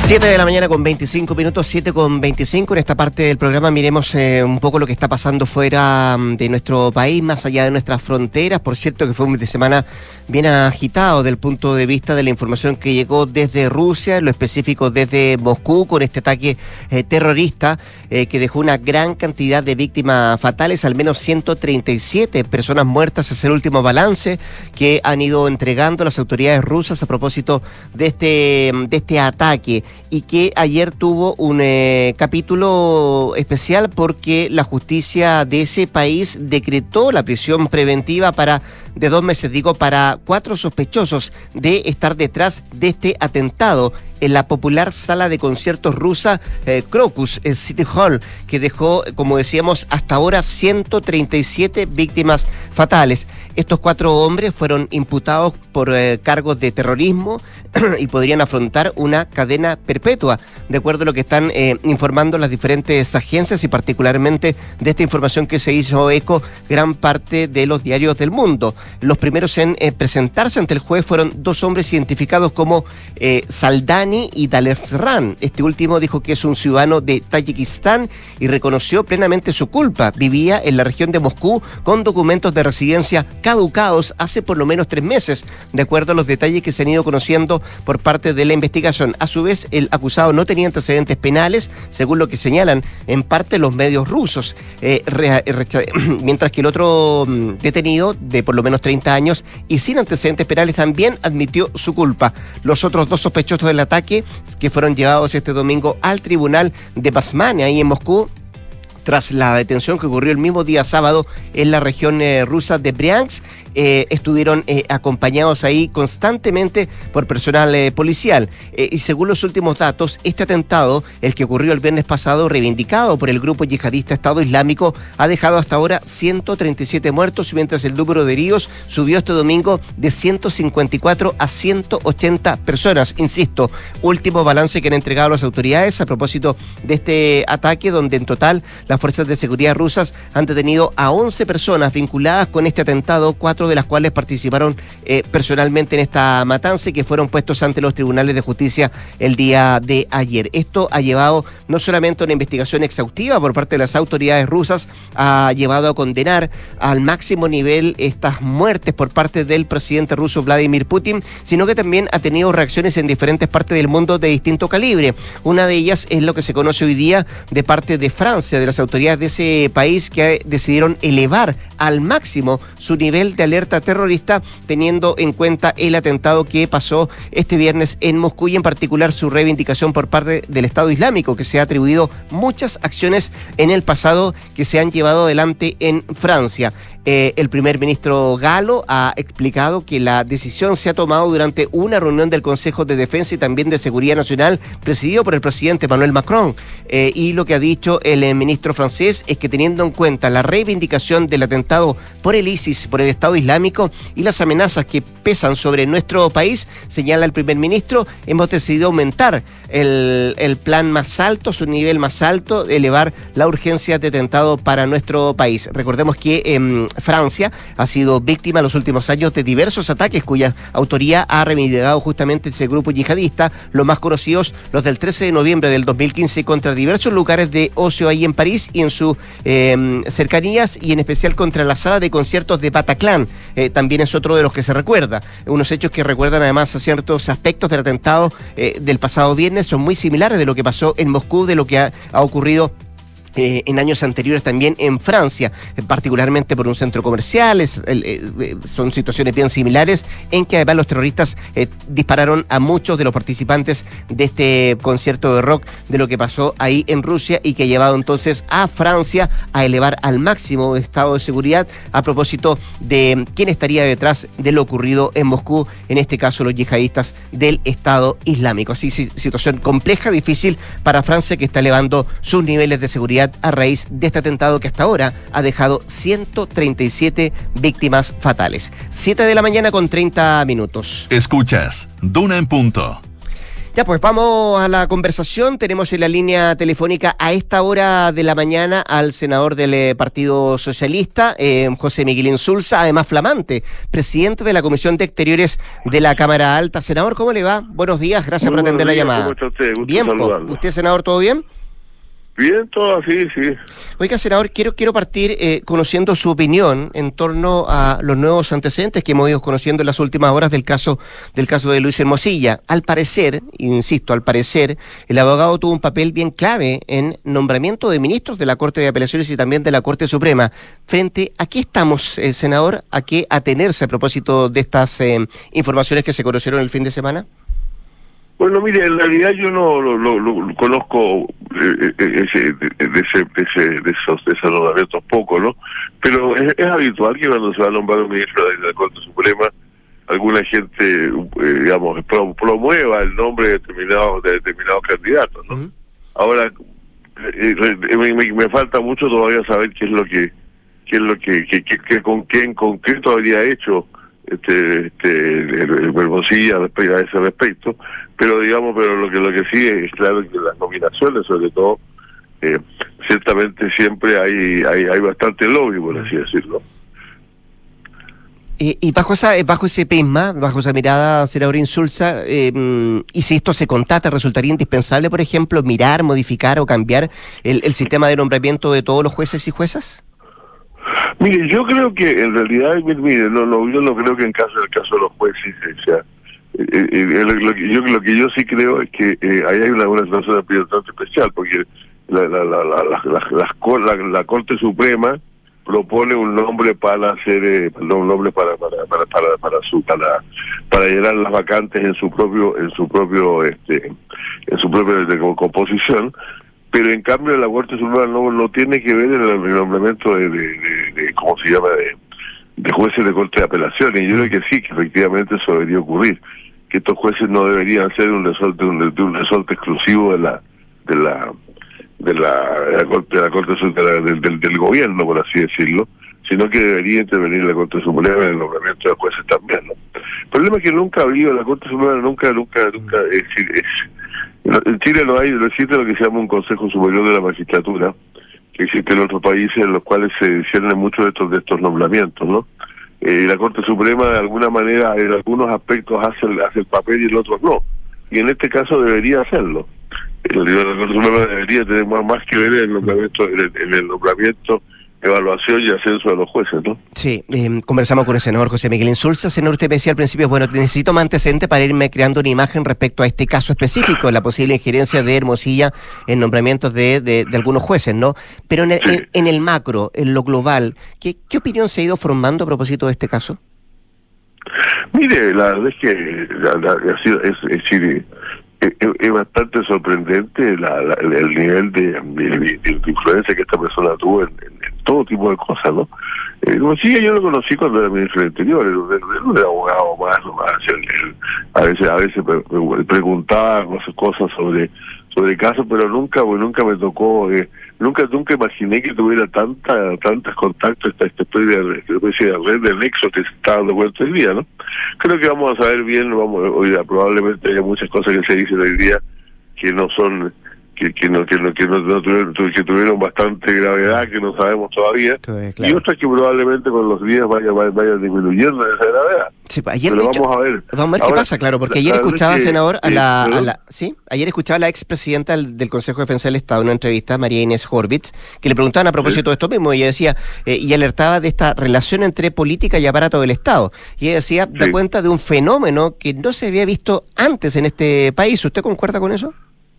siete de la mañana con veinticinco minutos, siete con veinticinco. En esta parte del programa miremos eh, un poco lo que está pasando fuera de nuestro país, más allá de nuestras fronteras. Por cierto que fue un fin de semana bien agitado desde el punto de vista de la información que llegó desde Rusia, en lo específico desde Moscú, con este ataque eh, terrorista eh, que dejó una gran cantidad de víctimas fatales, al menos ciento treinta y siete personas muertas. Es el último balance que han ido entregando las autoridades rusas a propósito de este, de este ataque, y que ayer tuvo un eh, capítulo especial porque la justicia de ese país decretó la prisión preventiva para de dos meses, digo, para cuatro sospechosos de estar detrás de este atentado en la popular sala de conciertos rusa eh, Crocus, el City Hall, que dejó, como decíamos, hasta ahora ciento treinta y siete víctimas fatales. Estos cuatro hombres fueron imputados por eh, cargos de terrorismo y podrían afrontar una cadena perpetua, de acuerdo a lo que están eh, informando las diferentes agencias, y particularmente de esta información que se hizo eco gran parte de los diarios del mundo. Los primeros en eh, presentarse ante el juez fueron dos hombres identificados como eh, Saldani y Dalesran. Este último dijo que es un ciudadano de Tayikistán y reconoció plenamente su culpa. Vivía en la región de Moscú con documentos de residencia caducados hace por lo menos tres meses, de acuerdo a los detalles que se han ido conociendo por parte de la investigación. A su vez, el acusado no tenía antecedentes penales, según lo que señalan en parte los medios rusos, eh, re, re, mientras que el otro mm, detenido, de por lo menos treinta años y sin antecedentes penales, también admitió su culpa. Los otros dos sospechosos del ataque, que fueron llevados este domingo al tribunal de Basmania, ahí en Moscú, tras la detención que ocurrió el mismo día sábado en la región eh, rusa de Briansk, eh, estuvieron eh, acompañados ahí constantemente por personal eh, policial. Eh, y según los últimos datos, este atentado, el que ocurrió el viernes pasado, reivindicado por el grupo yihadista Estado Islámico, ha dejado hasta ahora ciento treinta y siete muertos, mientras el número de heridos subió este domingo de ciento cincuenta y cuatro a ciento ochenta personas. Insisto, último balance que han entregado las autoridades a propósito de este ataque, donde en total las fuerzas de seguridad rusas han detenido a once personas vinculadas con este atentado, cuatro de las cuales participaron eh, personalmente en esta matanza y que fueron puestos ante los tribunales de justicia el día de ayer. Esto ha llevado no solamente a una investigación exhaustiva por parte de las autoridades rusas, ha llevado a condenar al máximo nivel estas muertes por parte del presidente ruso Vladimir Putin, sino que también ha tenido reacciones en diferentes partes del mundo de distinto calibre. Una de ellas es lo que se conoce hoy día de parte de Francia, de las autoridades de ese país, que decidieron elevar al máximo su nivel de alerta terrorista, teniendo en cuenta el atentado que pasó este viernes en Moscú, y en particular su reivindicación por parte del Estado Islámico, que se ha atribuido muchas acciones en el pasado que se han llevado adelante en Francia. Eh, el primer ministro galo ha explicado que la decisión se ha tomado durante una reunión del Consejo de Defensa y también de Seguridad Nacional, presidido por el presidente Emmanuel Macron. Eh, y lo que ha dicho el eh, ministro francés es que, teniendo en cuenta la reivindicación del atentado por el ISIS, por el Estado Islámico, y las amenazas que pesan sobre nuestro país, señala el primer ministro, hemos decidido aumentar el, el plan más alto, su nivel más alto, elevar la urgencia de atentado para nuestro país. Recordemos que eh, Francia ha sido víctima en los últimos años de diversos ataques cuya autoría ha reivindicado justamente ese grupo yihadista, los más conocidos, los del trece de noviembre del dos mil quince, contra diversos lugares de ocio ahí en París y en sus eh, cercanías, y en especial contra la sala de conciertos de Bataclan. Eh, también es otro de los que se recuerda. Unos hechos que recuerdan además a ciertos aspectos del atentado eh, del pasado viernes, son muy similares de lo que pasó en Moscú, de lo que ha, ha ocurrido Eh, en años anteriores también en Francia, eh, particularmente por un centro comercial. Es, eh, eh, son situaciones bien similares, en que además los terroristas eh, dispararon a muchos de los participantes de este concierto de rock, de lo que pasó ahí en Rusia, y que ha llevado entonces a Francia a elevar al máximo el estado de seguridad a propósito de quién estaría detrás de lo ocurrido en Moscú, en este caso los yihadistas del Estado Islámico. Así, situación compleja, difícil para Francia, que está elevando sus niveles de seguridad a raíz de este atentado que hasta ahora ha dejado ciento treinta y siete víctimas fatales. siete de la mañana con treinta minutos. Escuchas Duna en Punto. Ya, pues vamos a la conversación. Tenemos en la línea telefónica a esta hora de la mañana al senador del eh, Partido Socialista, eh, José Miguel Insulza, además flamante, presidente de la Comisión de Exteriores de la Cámara Alta. Senador, ¿cómo le va? Buenos días, gracias Muy por atender la días, llamada. ¿cómo está usted? Gusto Bien, po. saludarlo. ¿Usted, senador, todo bien? Bien, todo así, sí. Oiga, senador, quiero quiero partir eh, conociendo su opinión en torno a los nuevos antecedentes que hemos ido conociendo en las últimas horas del caso del caso de Luis Hermosilla. Al parecer, insisto, al parecer, el abogado tuvo un papel bien clave en nombramiento de ministros de la Corte de Apelaciones y también de la Corte Suprema. Frente a qué estamos, eh, senador, a qué atenerse a propósito de estas eh, informaciones que se conocieron el fin de semana. Bueno, mire, en realidad yo no lo, lo, lo conozco eh, ese, de, de, ese, de, ese, de esos desalojamientos poco, ¿no? Pero es, es habitual que cuando se va a nombrar un ministro de la Corte Suprema, alguna gente, eh, digamos, pro, promueva el nombre de determinados, de determinados candidatos, ¿no? Uh-huh. Ahora, eh, eh, me, me falta mucho todavía saber qué es lo que, qué es lo que, que, que, que con qué en concreto habría hecho este este el Hermosilla a ese respecto, pero digamos pero lo que lo que sí es claro que las nominaciones, sobre todo, eh, ciertamente siempre hay hay hay bastante lobby, por así decirlo. Y, y bajo esa bajo ese prisma, bajo esa mirada, senador Insulza, eh, y si esto se contata, resultaría indispensable, por ejemplo, mirar, modificar o cambiar el, el sistema de nombramiento de todos los jueces y juezas. Mire, yo creo que en realidad, mire, no, no, yo no creo que en caso del caso de los jueces, o sea, eh, eh, lo, que yo, lo que yo sí creo es que eh, ahí hay una, una situación bastante especial, porque la la la la, la, la, la, la, la Corte Suprema propone un nombre para hacer, eh, perdón, un nombre para para para para para su para para llenar las vacantes en su propio en su propio este en su propia de, composición. Pero en cambio la Corte Suprema no, no tiene que ver en el nombramiento de, de, de, de ¿cómo se llama?, de, de jueces de Corte de Apelaciones. Y yo creo que sí, que efectivamente eso debería ocurrir, que estos jueces no deberían ser un resorte, un, de un resorte exclusivo de la de la de la, de la Corte, de la Corte de la, del, del, del gobierno, por así decirlo, sino que debería intervenir la Corte Suprema en el nombramiento de jueces también, ¿no? El problema es que nunca ha habido, la Corte Suprema nunca, nunca, nunca, es decir, es en Chile no hay, no existe lo que se llama un Consejo Superior de la Magistratura, que existe en otros países en los cuales se disciernen muchos de estos de estos nombramientos, ¿no? Eh, la Corte Suprema de alguna manera en algunos aspectos hace el, hace el papel y en otros no, y en este caso debería hacerlo. El, la Corte Suprema debería tener más, más que ver en el nombramiento, en el, en el nombramiento, evaluación y ascenso de los jueces, ¿no? Sí, eh, conversamos con el senador José Miguel Insulza. Senador, usted me decía al principio, bueno, necesito más antecedentes para irme creando una imagen respecto a este caso específico, la posible injerencia de Hermosilla en nombramientos de, de, de algunos jueces, ¿no? Pero en el, sí. en, en el macro, en lo global, ¿qué, ¿qué opinión se ha ido formando a propósito de este caso? Mire, la verdad es que la, la, es, es, es decir, es, es bastante sorprendente la, la, el nivel de, de, de, de influencia que esta persona tuvo en, en, en todo tipo de cosas, ¿no? Eh, como sí, yo lo conocí cuando era ministro del Interior, era un abogado más, nomás, él, él, a veces a veces me preguntaba cosas, cosas sobre sobre casos, pero nunca pues, nunca me tocó, eh, nunca nunca imaginé que tuviera tanta tantos contactos, esta, esta especie de, esta especie de red de nexo que se está dando cuenta el día, ¿no? Creo que vamos a saber bien, vamos hoy probablemente haya muchas cosas que se dicen hoy día que no son que que no que no que no, no tuvieron, que tuvieron bastante gravedad, que no sabemos todavía, sí, claro. Y otras que probablemente con los días vaya vaya, vaya disminuyendo esa gravedad. Sí, ayer pero dicho, vamos a ver vamos a ver Ahora, qué pasa, claro, porque ayer escuchaba, que, senador, a la, a la sí ayer escuchaba a la expresidenta del, del Consejo de Defensa del Estado en una entrevista, María Inés Horvitz, que le preguntaban a propósito ¿Sí? de esto mismo, y ella decía eh, y alertaba de esta relación entre política y aparato del Estado, y ella decía, sí. da cuenta de un fenómeno que no se había visto antes en este país. ¿Usted concuerda con eso?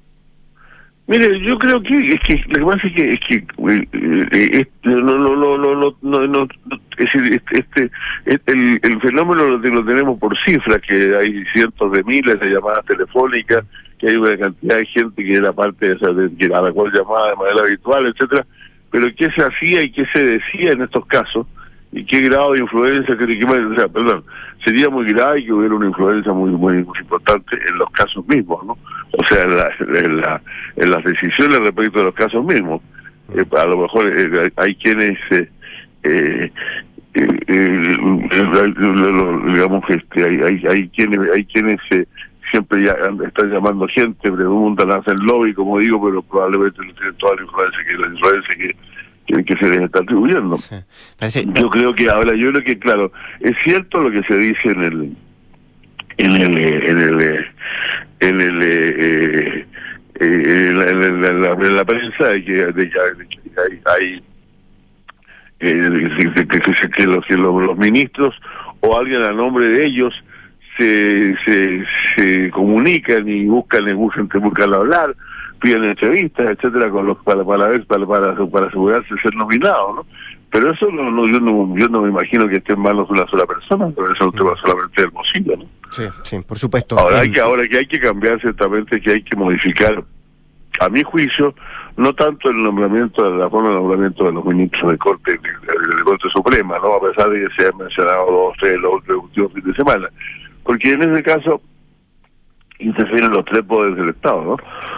Mire, yo creo que es que lo que pasa es que es que eh, eh, este, no no no no no no, no es decir, este, este el, el fenómeno lo, lo tenemos por cifras, que hay cientos de miles de llamadas telefónicas, que hay una cantidad de gente que era parte de esa de, que a la cual llamaba de manera habitual, etcétera. Pero qué se hacía y qué se decía en estos casos y qué grado de influencia, que, que, o sea, perdón, sería muy grave que hubiera una influencia muy muy, muy importante en los casos mismos, ¿no? O sea, en, la, en, la, en las decisiones respecto de los casos mismos. Eh, a lo mejor eh, hay quienes, eh, eh, eh, eh, digamos, este, hay, hay, hay quienes, hay quienes se, siempre ya están llamando gente, preguntan, hacen lobby, como digo, pero probablemente no tienen toda la influencia que la influencia que, que, que se les está atribuyendo. Sí. Parece... Yo creo que ahora, yo creo que, claro, es cierto lo que se dice en el en el en el en el eh, eh, en, la, en, la, en, la, en la prensa de que, de que hay, hay eh, de que, que, que, los, que los, los ministros o alguien a nombre de ellos se se, se comunican y buscan y buscan, buscan hablar, piden entrevistas, etcétera, con los para para ver para para, para asegurarse de ser nominados, ¿no? Pero eso no, no yo no yo no me imagino que esté en manos de una sola persona, pero eso es un tema solamente de Hermosillo, ¿no? Sí, sí, por supuesto. Ahora hay que ahora que hay que cambiar ciertamente, que hay que modificar, a mi juicio, no tanto el nombramiento, la forma de nombramiento de los ministros de Corte, de, de, de Corte Suprema, ¿no? A pesar de que se han mencionado dos, tres, los últimos fines de semana. Porque en ese caso interfieren los tres poderes del Estado, ¿no?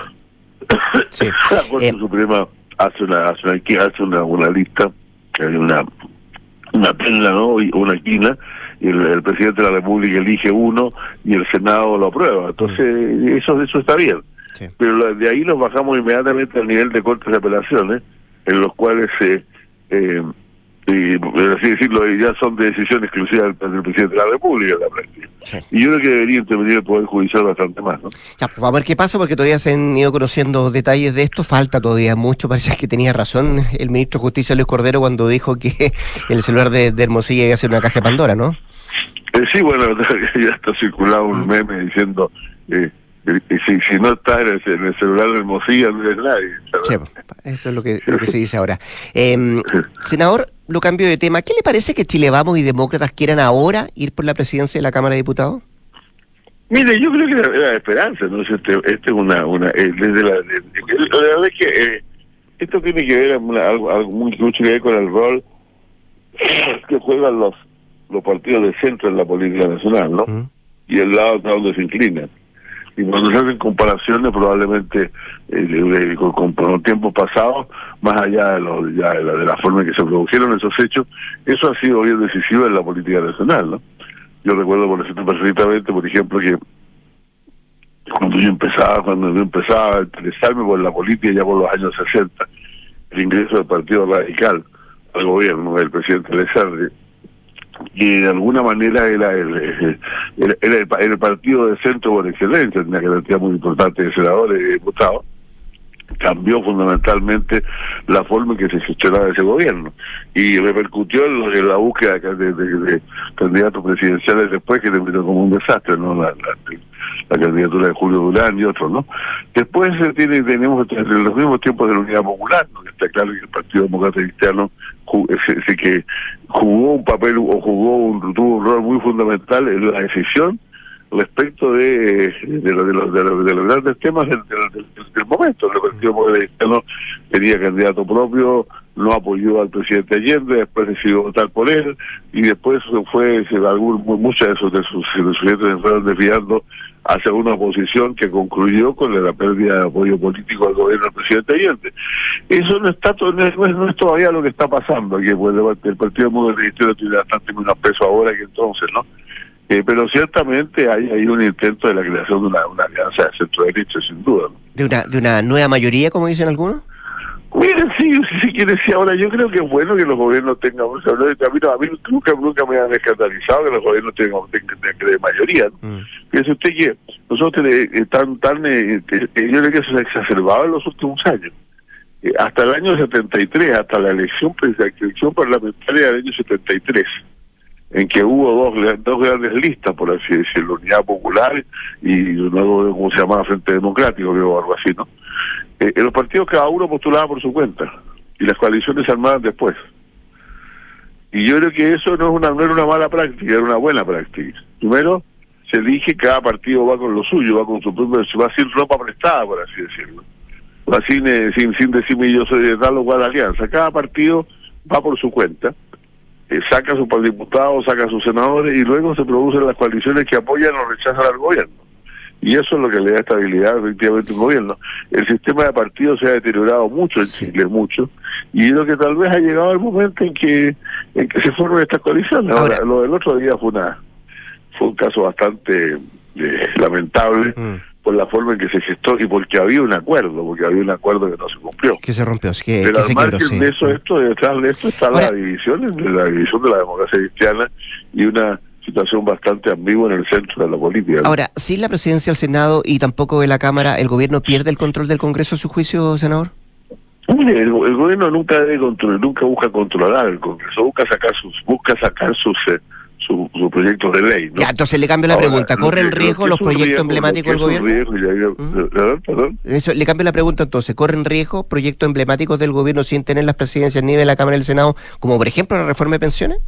Sí. La Corte eh. Suprema hace una hace una, hace una, una lista, hay una una perla, ¿no? Y una quina, y el, el presidente de la República elige uno y el Senado lo aprueba. Entonces, mm. eso eso está bien. Sí. Pero de ahí nos bajamos inmediatamente al nivel de cortes de apelaciones, en los cuales eh, eh, y, por así decirlo, ya son de decisión exclusiva del, del presidente de la República en la práctica. Sí. Y yo creo que debería intervenir el Poder Judicial bastante más, ¿no? Ya, pues, a ver qué pasa, porque todavía se han ido conociendo detalles de esto, falta todavía mucho, parece que tenía razón el ministro de Justicia Luis Cordero cuando dijo que el celular de, de Hermosilla iba a ser una caja de Pandora, ¿no? Eh, sí, bueno, ya está circulado un meme diciendo... Eh, Y si, si no está en el, en el celular de Hermosilla, no es nadie. Sí, eso es lo que, lo que se dice ahora. Eh, senador, lo cambio de tema. ¿Qué le parece que Chile Vamos y Demócratas quieran ahora ir por la presidencia de la Cámara de Diputados? Mire, yo creo que era, era esperanza, ¿no? Este, este es una... una eh, desde la, de, de, la verdad es que eh, esto tiene que ver una, algo, algo muy mucho que ver con el rol que juegan los los partidos de centro en la política nacional, ¿no? Uh-huh. Y el lado donde se inclinan. Y cuando se hacen comparaciones, probablemente eh, con, con, con tiempos pasados, más allá de, lo, ya de, la, de la forma en que se produjeron esos hechos, eso ha sido bien decisivo en la política nacional, ¿no? Yo recuerdo, por ejemplo, perfectamente, por ejemplo, que cuando yo empezaba, cuando yo empezaba a interesarme por la política ya por los años sesenta, el ingreso del Partido Radical al gobierno del presidente Elizalde, y de alguna manera era el, el, el, el, el partido de centro por excelencia, una cantidad muy importante de senadores y diputados, cambió fundamentalmente la forma en que se gestionaba ese gobierno y repercutió en, en la búsqueda de, de, de, de candidatos presidenciales después, que terminó como un desastre, ¿no? La, la, la candidatura de Julio Durán y otros, ¿no? Después se tiene, tenemos en los mismos tiempos de la Unidad Popular, ¿no? Está claro que el Partido Demócrata Cristiano ese, ese que jugó un papel o jugó un, tuvo un rol muy fundamental en la decisión respecto de de, lo, de, los, de, los, de los grandes temas del, del, del, del momento. El Partido Demócrata Cristiano tenía candidato propio, no apoyó al presidente Allende, después decidió votar por él y después fue se, algún, muchas de sus de sus, de sus clientes se fueron desviando hacia una oposición que concluyó con la pérdida de apoyo político al gobierno del presidente Allende. Eso no está no es, no es todavía lo que está pasando, que pues, el Partido Demócrata Cristiano tiene bastante menos peso ahora que entonces, ¿no? Eh, pero ciertamente hay, hay un intento de la creación de una, una alianza de centro-derecha, sin duda, ¿no? ¿De una, de una nueva mayoría, como dicen algunos? Miren, sí, si quiere decir ahora, yo creo que es bueno que los gobiernos tengan, o sea, a mí, no, a mí nunca, nunca me han escandalizado que los gobiernos tengan, tengan, tengan de mayoría, ¿no? Mm. Fíjese usted que nosotros están tan, eh, eh, yo creo que eso se ha exacerbado en los últimos años. Eh, hasta el año setenta y tres, hasta la elección, la elección parlamentaria del año setenta y tres, en que hubo dos, dos grandes listas, por así decirlo, Unidad Popular y luego, como se llamaba, Frente Democrático, o algo así, ¿no? Eh, en los partidos cada uno postulaba por su cuenta y las coaliciones se armaban después. Y yo creo que eso no es una no era una mala práctica, era una buena práctica. Primero, se elige, cada partido va con lo suyo, va con su propio, va sin ropa prestada, por así decirlo. Va sin, eh, sin, sin decirme yo soy de tal o cual alianza. Cada partido va por su cuenta, eh, saca a sus diputados, saca a sus senadores y luego se producen las coaliciones que apoyan o rechazan al gobierno. Y eso es lo que le da estabilidad efectivamente al gobierno. El sistema de partidos se ha deteriorado mucho en Chile, mucho, y lo que tal vez ha llegado el momento en que en que se formen estas coaliciones. Ahora, Ahora, lo del otro día fue una fue un caso bastante eh, lamentable mm. por la forma en que se gestó y porque había un acuerdo, porque había un acuerdo que no se cumplió. Que se rompió, que, Pero que al se margen quebró, sí. de eso, esto, detrás de esto está Ahora, la división, la división de la democracia cristiana y una situación bastante ambigua en el centro de la política, ¿no? Ahora, sin la presidencia del Senado y tampoco de la Cámara, ¿el gobierno pierde el control del Congreso a su juicio, senador? Mire, el, el gobierno nunca debe controlar, nunca busca controlar el Congreso, busca sacar sus, busca sacar sus eh, su, su proyectos de ley, ¿no? Ya, entonces le cambio la Ahora, pregunta, ¿corren riesgo los proyectos riesgo, emblemáticos del gobierno? Riesgo, ya, ya, ¿Mm? perdón, perdón. Eso, le cambio la pregunta entonces, ¿corren riesgo proyectos emblemáticos del gobierno sin tener las presidencias ni de la Cámara ni del Senado, como por ejemplo la reforma de pensiones?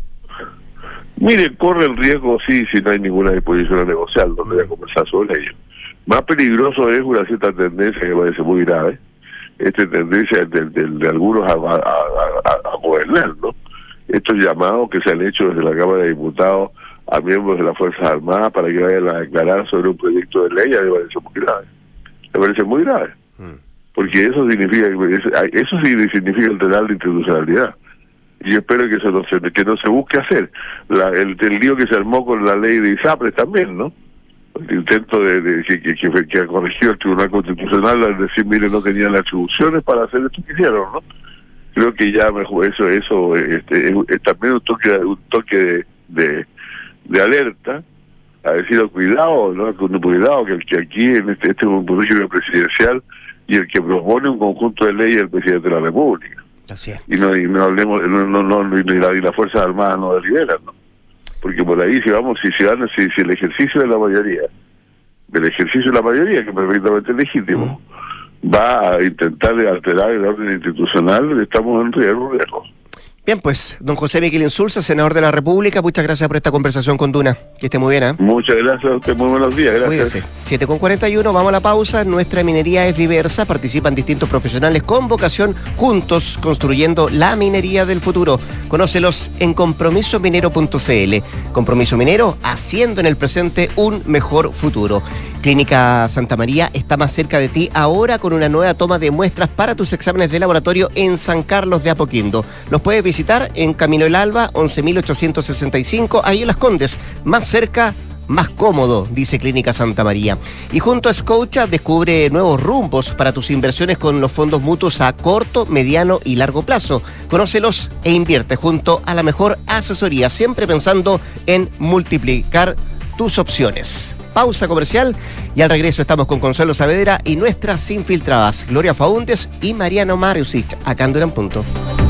Mire, corre el riesgo, sí, si no hay ninguna disposición a negociar, donde voy a conversar sobre ello. Más peligroso es una cierta tendencia que me parece muy grave, esta tendencia de, de, de algunos a, a, a, a gobernar, ¿no? Estos llamados que se han hecho desde la Cámara de Diputados a miembros de las Fuerzas Armadas para que vayan a declarar sobre un proyecto de ley, a mí me parece muy grave. Me parece muy grave. Mm. Porque eso significa, eso sí significa alterar la institucionalidad. Y espero que eso no se, que no se busque hacer. La, el, el lío que se armó con la ley de ISAPRES también, ¿no? El intento de, de que, que, que, que ha corregido el Tribunal Constitucional al decir, mire, no tenían las atribuciones para hacer esto que hicieron, ¿no? Creo que ya mejor eso, eso este, es, es también un toque, un toque de, de, de alerta, a decir, cuidado, ¿no? Cuidado, que, que aquí en este, este es un régimen presidencial y el que propone un conjunto de leyes es el presidente de la República. Así es. Y no, y no hablemos, no, no, no, y la, y las Fuerzas Armadas no deliberan, ¿no? Porque por ahí, si vamos, si, si, van, si, si el ejercicio de la mayoría, del ejercicio de la mayoría, que es perfectamente legítimo, mm. va a intentar alterar el orden institucional, estamos en riesgo, riesgo. Bien, pues, don José Miguel Insulza, senador de la República, muchas gracias por esta conversación con Duna. Que esté muy bien, ¿eh? Muchas gracias a usted, muy buenos días, gracias. Cuídese. siete con cuarenta y uno, vamos a la pausa. Nuestra minería es diversa, participan distintos profesionales con vocación, juntos construyendo la minería del futuro. Conócelos en compromiso minero punto c l. Compromiso Minero, haciendo en el presente un mejor futuro. Clínica Santa María está más cerca de ti ahora con una nueva toma de muestras para tus exámenes de laboratorio en San Carlos de Apoquindo. Los puedes visitar en Camino El Alba, once mil ochocientos sesenta y cinco, ahí en Las Condes, más cerca, más cómodo, dice Clínica Santa María. Y junto a Scotia descubre nuevos rumbos para tus inversiones con los fondos mutuos a corto, mediano y largo plazo. Conócelos e invierte junto a la mejor asesoría, siempre pensando en multiplicar tus opciones. Pausa comercial y al regreso estamos con Consuelo Saavedra y nuestras infiltradas, Gloria Faúndes y Mariano Mariusic, acá en Duna en Punto.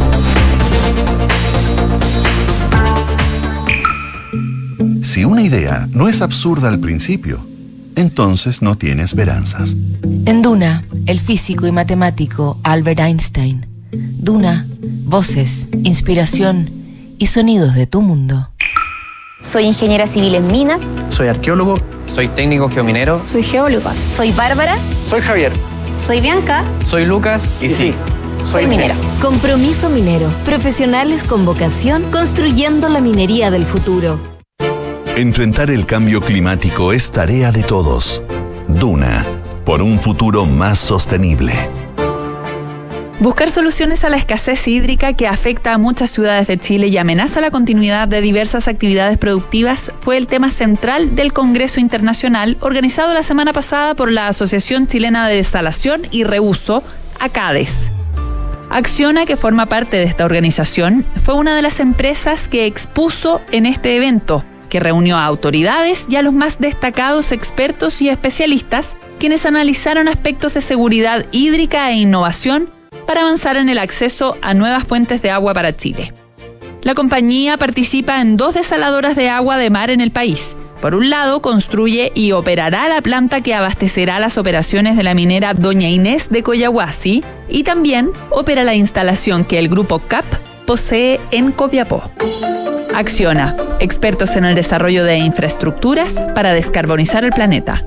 Si una idea no es absurda al principio, entonces no tiene esperanzas. En Duna, el físico y matemático Albert Einstein. Duna, voces, inspiración y sonidos de tu mundo. Soy ingeniera civil en minas. Soy arqueólogo. Soy técnico geominero. Soy geóloga. Soy Bárbara. Soy Javier. Soy Bianca. Soy Lucas. Y sí, soy, soy minera. Compromiso Minero. Profesionales con vocación construyendo la minería del futuro. Enfrentar el cambio climático es tarea de todos. Duna, por un futuro más sostenible. Buscar soluciones a la escasez hídrica que afecta a muchas ciudades de Chile y amenaza la continuidad de diversas actividades productivas fue el tema central del Congreso Internacional organizado la semana pasada por la Asociación Chilena de Desalación y Reuso, ACADES. Acciona, que forma parte de esta organización, fue una de las empresas que expuso en este evento, que reunió a autoridades y a los más destacados expertos y especialistas, quienes analizaron aspectos de seguridad hídrica e innovación para avanzar en el acceso a nuevas fuentes de agua para Chile. La compañía participa en dos desaladoras de agua de mar en el país. Por un lado, construye y operará la planta que abastecerá las operaciones de la minera Doña Inés de Coyahuasi y también opera la instalación que el grupo C A P posee en Copiapó. Acciona, expertos en el desarrollo de infraestructuras para descarbonizar el planeta.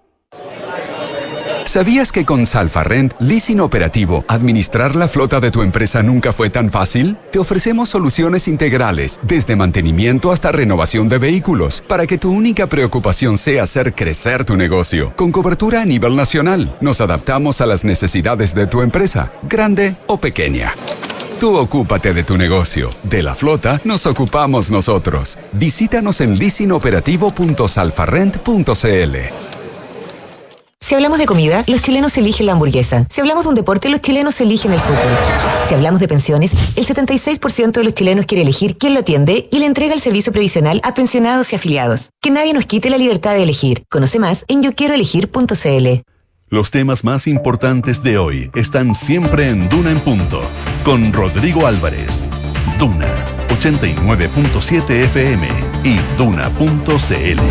¿Sabías que con Salfarrent, leasing operativo, administrar la flota de tu empresa nunca fue tan fácil? Te ofrecemos soluciones integrales, desde mantenimiento hasta renovación de vehículos, para que tu única preocupación sea hacer crecer tu negocio. Con cobertura a nivel nacional, nos adaptamos a las necesidades de tu empresa, grande o pequeña. Tú ocúpate de tu negocio. De la flota nos ocupamos nosotros. Visítanos en leasing operativo punto salfarrent punto c l. Si hablamos de comida, los chilenos eligen la hamburguesa. Si hablamos de un deporte, los chilenos eligen el fútbol. Si hablamos de pensiones, el setenta y seis por ciento de los chilenos quiere elegir quién lo atiende y le entrega el servicio previsional a pensionados y afiliados. Que nadie nos quite la libertad de elegir. Conoce más en yo quiero elegir punto c l. Los temas más importantes de hoy están siempre en Duna en Punto, con Rodrigo Álvarez. Duna, ochenta y nueve punto siete F M y duna punto c l.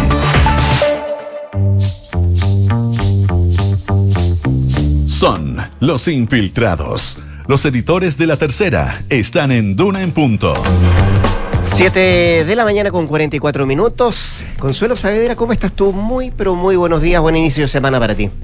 Son los infiltrados. Los editores de La Tercera están en Duna en Punto. siete de la mañana con cuarenta y cuatro minutos. Consuelo Saavedra, ¿cómo estás tú? Muy, pero muy buenos días. Buen inicio de semana para ti.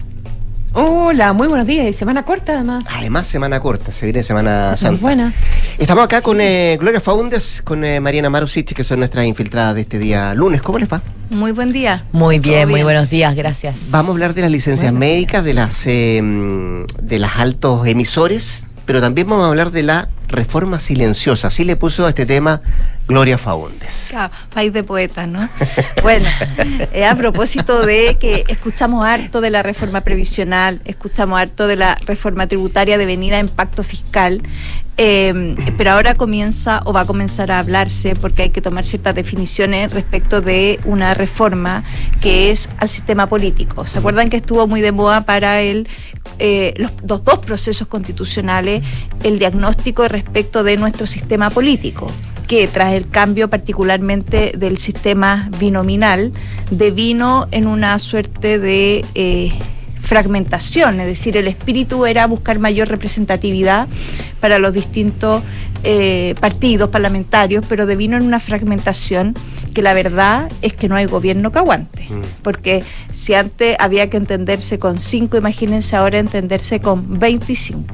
Hola, muy buenos días. Y semana corta, además. Además, semana corta. Se viene Semana Santa. Muy buena. Estamos acá con eh, Gloria Faúndez, con eh, Mariana Marusic, que son nuestras infiltradas de este día lunes. ¿Cómo les va? Muy buen día. Muy bien, muy buenos días, gracias. Vamos a hablar de las licencias Buenos médicas, de las eh, de las altos emisores, pero también vamos a hablar de la reforma silenciosa. Así le puso a este tema Gloria Faúndez. Claro, país de poetas, ¿no? Bueno, eh, a propósito de que escuchamos harto de la reforma previsional, escuchamos harto de la reforma tributaria devenida en pacto fiscal, eh, pero ahora comienza o va a comenzar a hablarse, porque hay que tomar ciertas definiciones respecto de una reforma que es al sistema político. ¿Se acuerdan que estuvo muy de moda para el, eh, los, los dos procesos constitucionales el diagnóstico respecto de nuestro sistema político, que tras el cambio particularmente del sistema binominal devino en una suerte de eh, fragmentación, es decir, el espíritu era buscar mayor representatividad para los distintos eh, partidos parlamentarios, pero devino en una fragmentación que la verdad es que no hay gobierno que aguante, mm. porque si antes había que entenderse con cinco, imagínense ahora entenderse con veinticinco.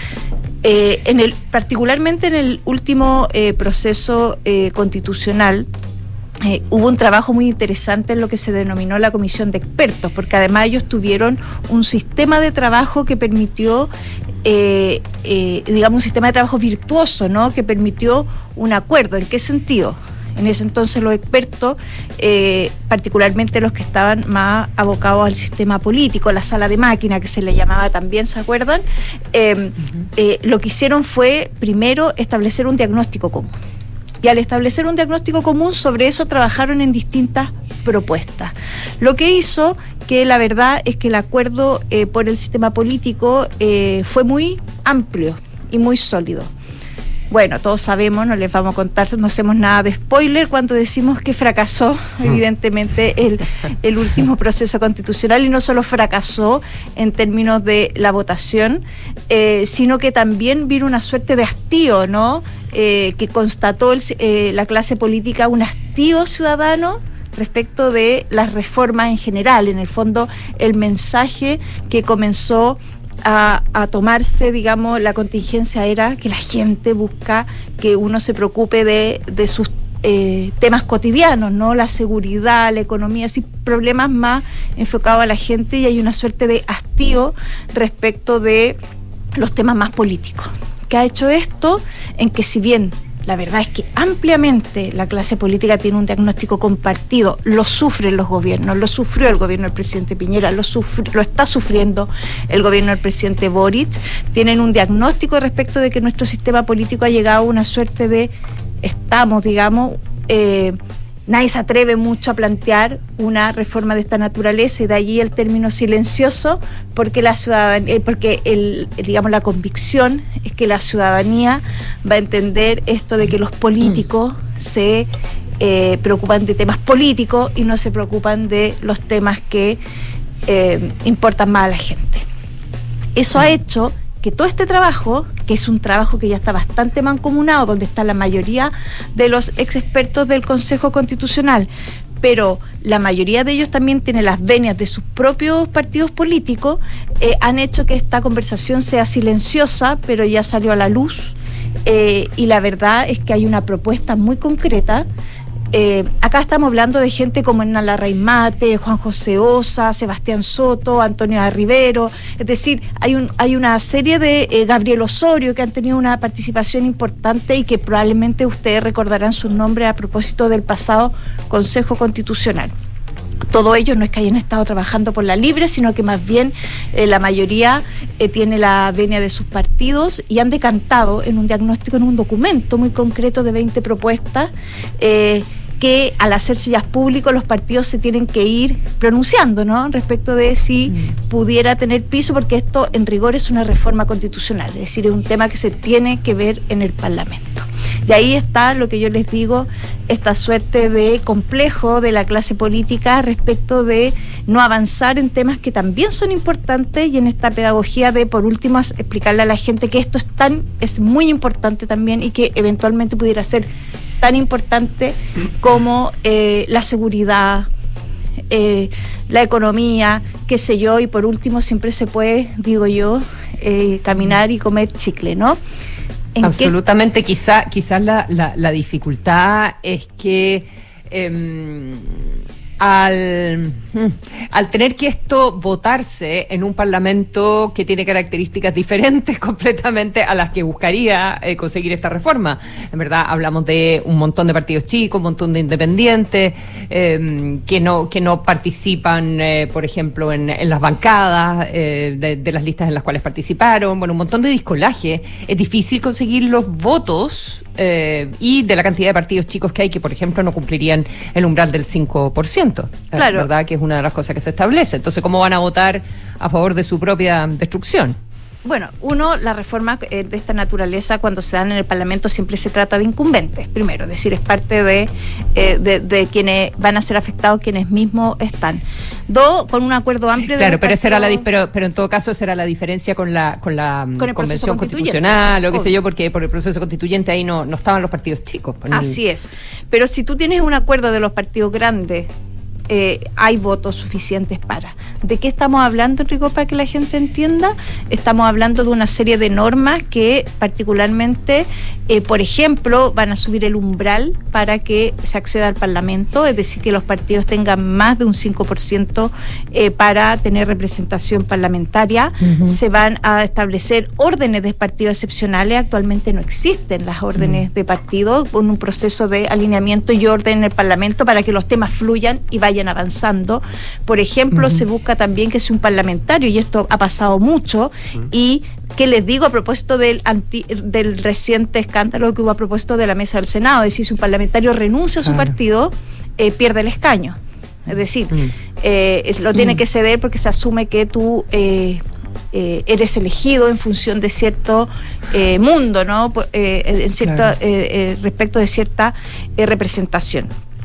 Eh, en el, particularmente en el último eh, proceso eh, constitucional eh, hubo un trabajo muy interesante en lo que se denominó la comisión de expertos, porque además ellos tuvieron un sistema de trabajo que permitió, eh, eh, digamos, un sistema de trabajo virtuoso, ¿no? Que permitió un acuerdo. ¿En qué sentido? En ese entonces los expertos, eh, particularmente los que estaban más abocados al sistema político, la sala de máquina que se le llamaba también, ¿se acuerdan? Eh, uh-huh. eh, lo que hicieron fue primero establecer un diagnóstico común. Y al establecer un diagnóstico común, sobre eso trabajaron en distintas propuestas. Lo que hizo que la verdad es que el acuerdo eh, por el sistema político eh, fue muy amplio y muy sólido. Bueno, todos sabemos, no les vamos a contar, no hacemos nada de spoiler cuando decimos que fracasó, evidentemente, el, el último proceso constitucional, y no solo fracasó en términos de la votación, eh, sino que también vino una suerte de hastío, ¿no? Eh, que constató el, eh, la clase política, un hastío ciudadano respecto de las reformas en general. En el fondo, el mensaje que comenzó A, a tomarse, digamos, la contingencia era que la gente busca que uno se preocupe de, de sus eh, temas cotidianos, ¿no? La seguridad, la economía, así problemas más enfocados a la gente, y hay una suerte de hastío respecto de los temas más políticos. ¿Qué ha hecho esto? En que si bien la verdad es que ampliamente la clase política tiene un diagnóstico compartido, lo sufren los gobiernos, lo sufrió el gobierno del presidente Piñera, lo, sufri- lo está sufriendo el gobierno del presidente Boric, tienen un diagnóstico respecto de que nuestro sistema político ha llegado a una suerte de, estamos, digamos, eh, nadie se atreve mucho a plantear una reforma de esta naturaleza, y de allí el término silencioso, porque la ciudadanía, eh, porque el, digamos, la convicción es que la ciudadanía va a entender esto de que los políticos mm. se eh, preocupan de temas políticos y no se preocupan de los temas que eh, importan más a la gente. Eso mm. ha hecho que todo este trabajo, que es un trabajo que ya está bastante mancomunado, donde está la mayoría de los ex expertos del Consejo Constitucional, pero la mayoría de ellos también tienen las venias de sus propios partidos políticos, eh, han hecho que esta conversación sea silenciosa, pero ya salió a la luz, eh, y la verdad es que hay una propuesta muy concreta Eh, acá estamos hablando de gente como Hernán Larraín Mate, Juan José Osa, Sebastián Soto, Antonio Rivero, es decir, hay un hay una serie de eh, Gabriel Osorio que han tenido una participación importante y que probablemente ustedes recordarán sus nombres a propósito del pasado Consejo Constitucional. Todos ellos no es que hayan estado trabajando por la libre, sino que más bien eh, la mayoría eh, tiene la venia de sus partidos y han decantado en un diagnóstico, en un documento muy concreto de veinte propuestas, eh, que al hacerse ya público los partidos se tienen que ir pronunciando, ¿no? Respecto de si mm. pudiera tener piso, porque esto en rigor es una reforma constitucional, es decir, es un tema que se tiene que ver en el Parlamento. Y ahí está lo que yo les digo, esta suerte de complejo de la clase política respecto de no avanzar en temas que también son importantes, y en esta pedagogía de, por último, explicarle a la gente que esto es tan, es muy importante también y que eventualmente pudiera ser tan importante como eh, la seguridad, eh, la economía, qué sé yo, y por último siempre se puede, digo yo, eh, caminar y comer chicle, ¿no? Absolutamente, quizá, quizás la, la, la dificultad es que eh, al, al tener que esto votarse en un parlamento que tiene características diferentes completamente a las que buscaría eh, conseguir esta reforma. En verdad hablamos de un montón de partidos chicos, un montón de independientes eh, que no que no participan, eh, por ejemplo, en, en las bancadas eh, de, de las listas en las cuales participaron. Bueno, un montón de discolaje. Es difícil conseguir los votos eh, y de la cantidad de partidos chicos que hay que, por ejemplo, no cumplirían el umbral del cinco por ciento. Claro. La verdad que es una de las cosas que se establece. Entonces, ¿cómo van a votar a favor de su propia destrucción? Bueno, uno, la reforma eh, de esta naturaleza cuando se dan en el Parlamento siempre se trata de incumbentes, primero, es decir, es parte de, eh, de, de quienes van a ser afectados, quienes mismos están. Dos, con un acuerdo amplio de... Claro, pero, esa era la, pero, pero en todo caso esa era la diferencia con la, con la con convención constitucional, o qué sé yo, porque por el proceso constituyente ahí no, no estaban los partidos chicos. Así es, pero si tú tienes un acuerdo de los partidos grandes, Eh, hay votos suficientes para. ¿De qué estamos hablando, Enrico, para que la gente entienda? Estamos hablando de una serie de normas que particularmente, eh, por ejemplo, van a subir el umbral para que se acceda al Parlamento, es decir, que los partidos tengan más de un cinco por ciento eh, para tener representación parlamentaria. Uh-huh. Se van a establecer órdenes de partidos excepcionales. Actualmente no existen las órdenes uh-huh. de partido, con un proceso de alineamiento y orden en el Parlamento para que los temas fluyan y vayan avanzando. Por ejemplo, uh-huh. se busca también que sea un parlamentario, y esto ha pasado mucho, uh-huh. y que les digo a propósito del, anti, del reciente escándalo que hubo a propósito de la mesa del Senado, es decir, si un parlamentario renuncia a su claro. partido, eh, pierde el escaño. Es decir, uh-huh. eh, es, lo tiene uh-huh. que ceder porque se asume que tú eh, eh, eres elegido en función de cierto eh, mundo, ¿no? Eh, en cierta, claro. eh, eh, respecto de cierta eh, representación.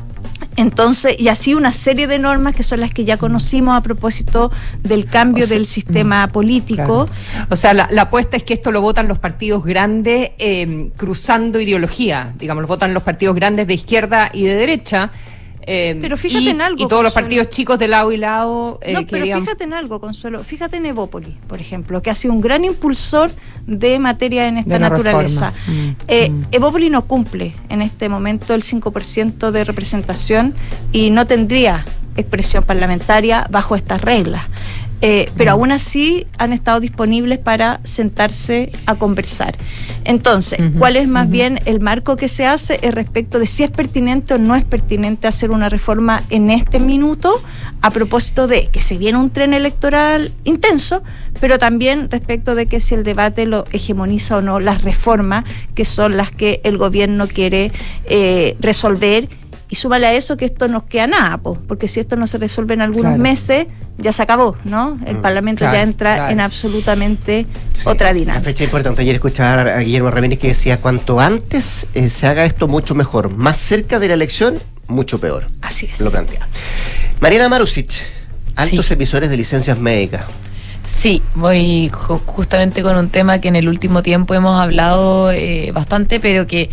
Entonces, y así una serie de normas que son las que ya conocimos a propósito del cambio o sea, del sistema político. Claro. O sea, la, la apuesta es que esto lo votan los partidos grandes eh, cruzando ideología, digamos, lo votan los partidos grandes de izquierda y de derecha. Eh, sí, pero fíjate y, en algo, y todos Consuelo. los partidos chicos de lado y lado. Eh, no, que pero digamos... fíjate en algo, Consuelo. Fíjate en Evópolis, por ejemplo, que ha sido un gran impulsor de materia en esta de naturaleza. Mm, eh, mm. Evópolis no cumple en este momento el cinco por ciento de representación y no tendría expresión parlamentaria bajo estas reglas. Eh, pero aún así han estado disponibles para sentarse a conversar. Entonces, uh-huh, ¿cuál es más uh-huh. bien el marco que se hace? Es respecto de si es pertinente o no es pertinente hacer una reforma en este minuto, a propósito de que se viene un tren electoral intenso, pero también respecto de que si el debate lo hegemoniza o no las reformas, que son las que el gobierno quiere eh, resolver. Y súmale a eso que esto no queda nada, po, porque si esto no se resuelve en algunos claro. meses, ya se acabó, ¿no? El mm, Parlamento claro, ya entra claro. en absolutamente sí, otra dinámica. La fecha importante. Ayer escuchaba a Guillermo Ramírez que decía, cuanto antes eh, se haga esto, mucho mejor. Más cerca de la elección, mucho peor. Así es. Lo plantea. Mariana Marusic, altos sí. emisores de licencias médicas. Sí, voy ju- justamente con un tema que en el último tiempo hemos hablado eh, bastante, pero que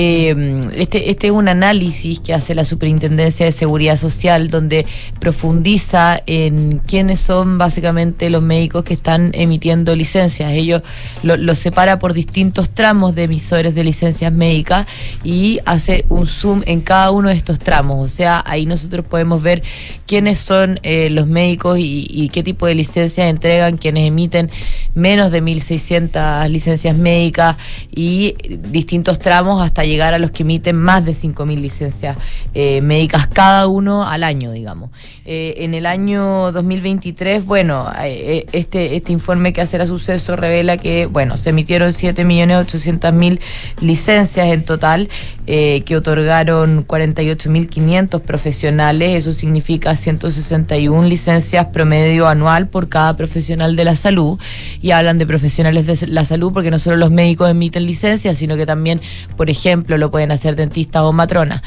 eh, este, este es un análisis que hace la Superintendencia de Seguridad Social, donde profundiza en quiénes son básicamente los médicos que están emitiendo licencias. Ellos los lo separa por distintos tramos de emisores de licencias médicas y hace un zoom en cada uno de estos tramos. O sea, ahí nosotros podemos ver quiénes son eh, los médicos y, y qué tipo de licencias entregan quienes emiten menos de mil seiscientas licencias médicas y distintos tramos hasta llegar a los que emiten más de cinco mil licencias eh, médicas cada uno al año, digamos. Eh, en el año dos mil veintitrés, bueno, eh, este, este informe que hace la Suceso revela que, bueno, se emitieron siete millones ochocientas mil licencias en total, eh, que otorgaron cuarenta y ocho mil quinientos profesionales. Eso significa ciento sesenta y una licencias promedio anual por cada profesional de la salud, y hablan de profesionales de la salud porque no solo los médicos emiten licencias, sino que también, por ejemplo, lo pueden hacer dentistas o matronas.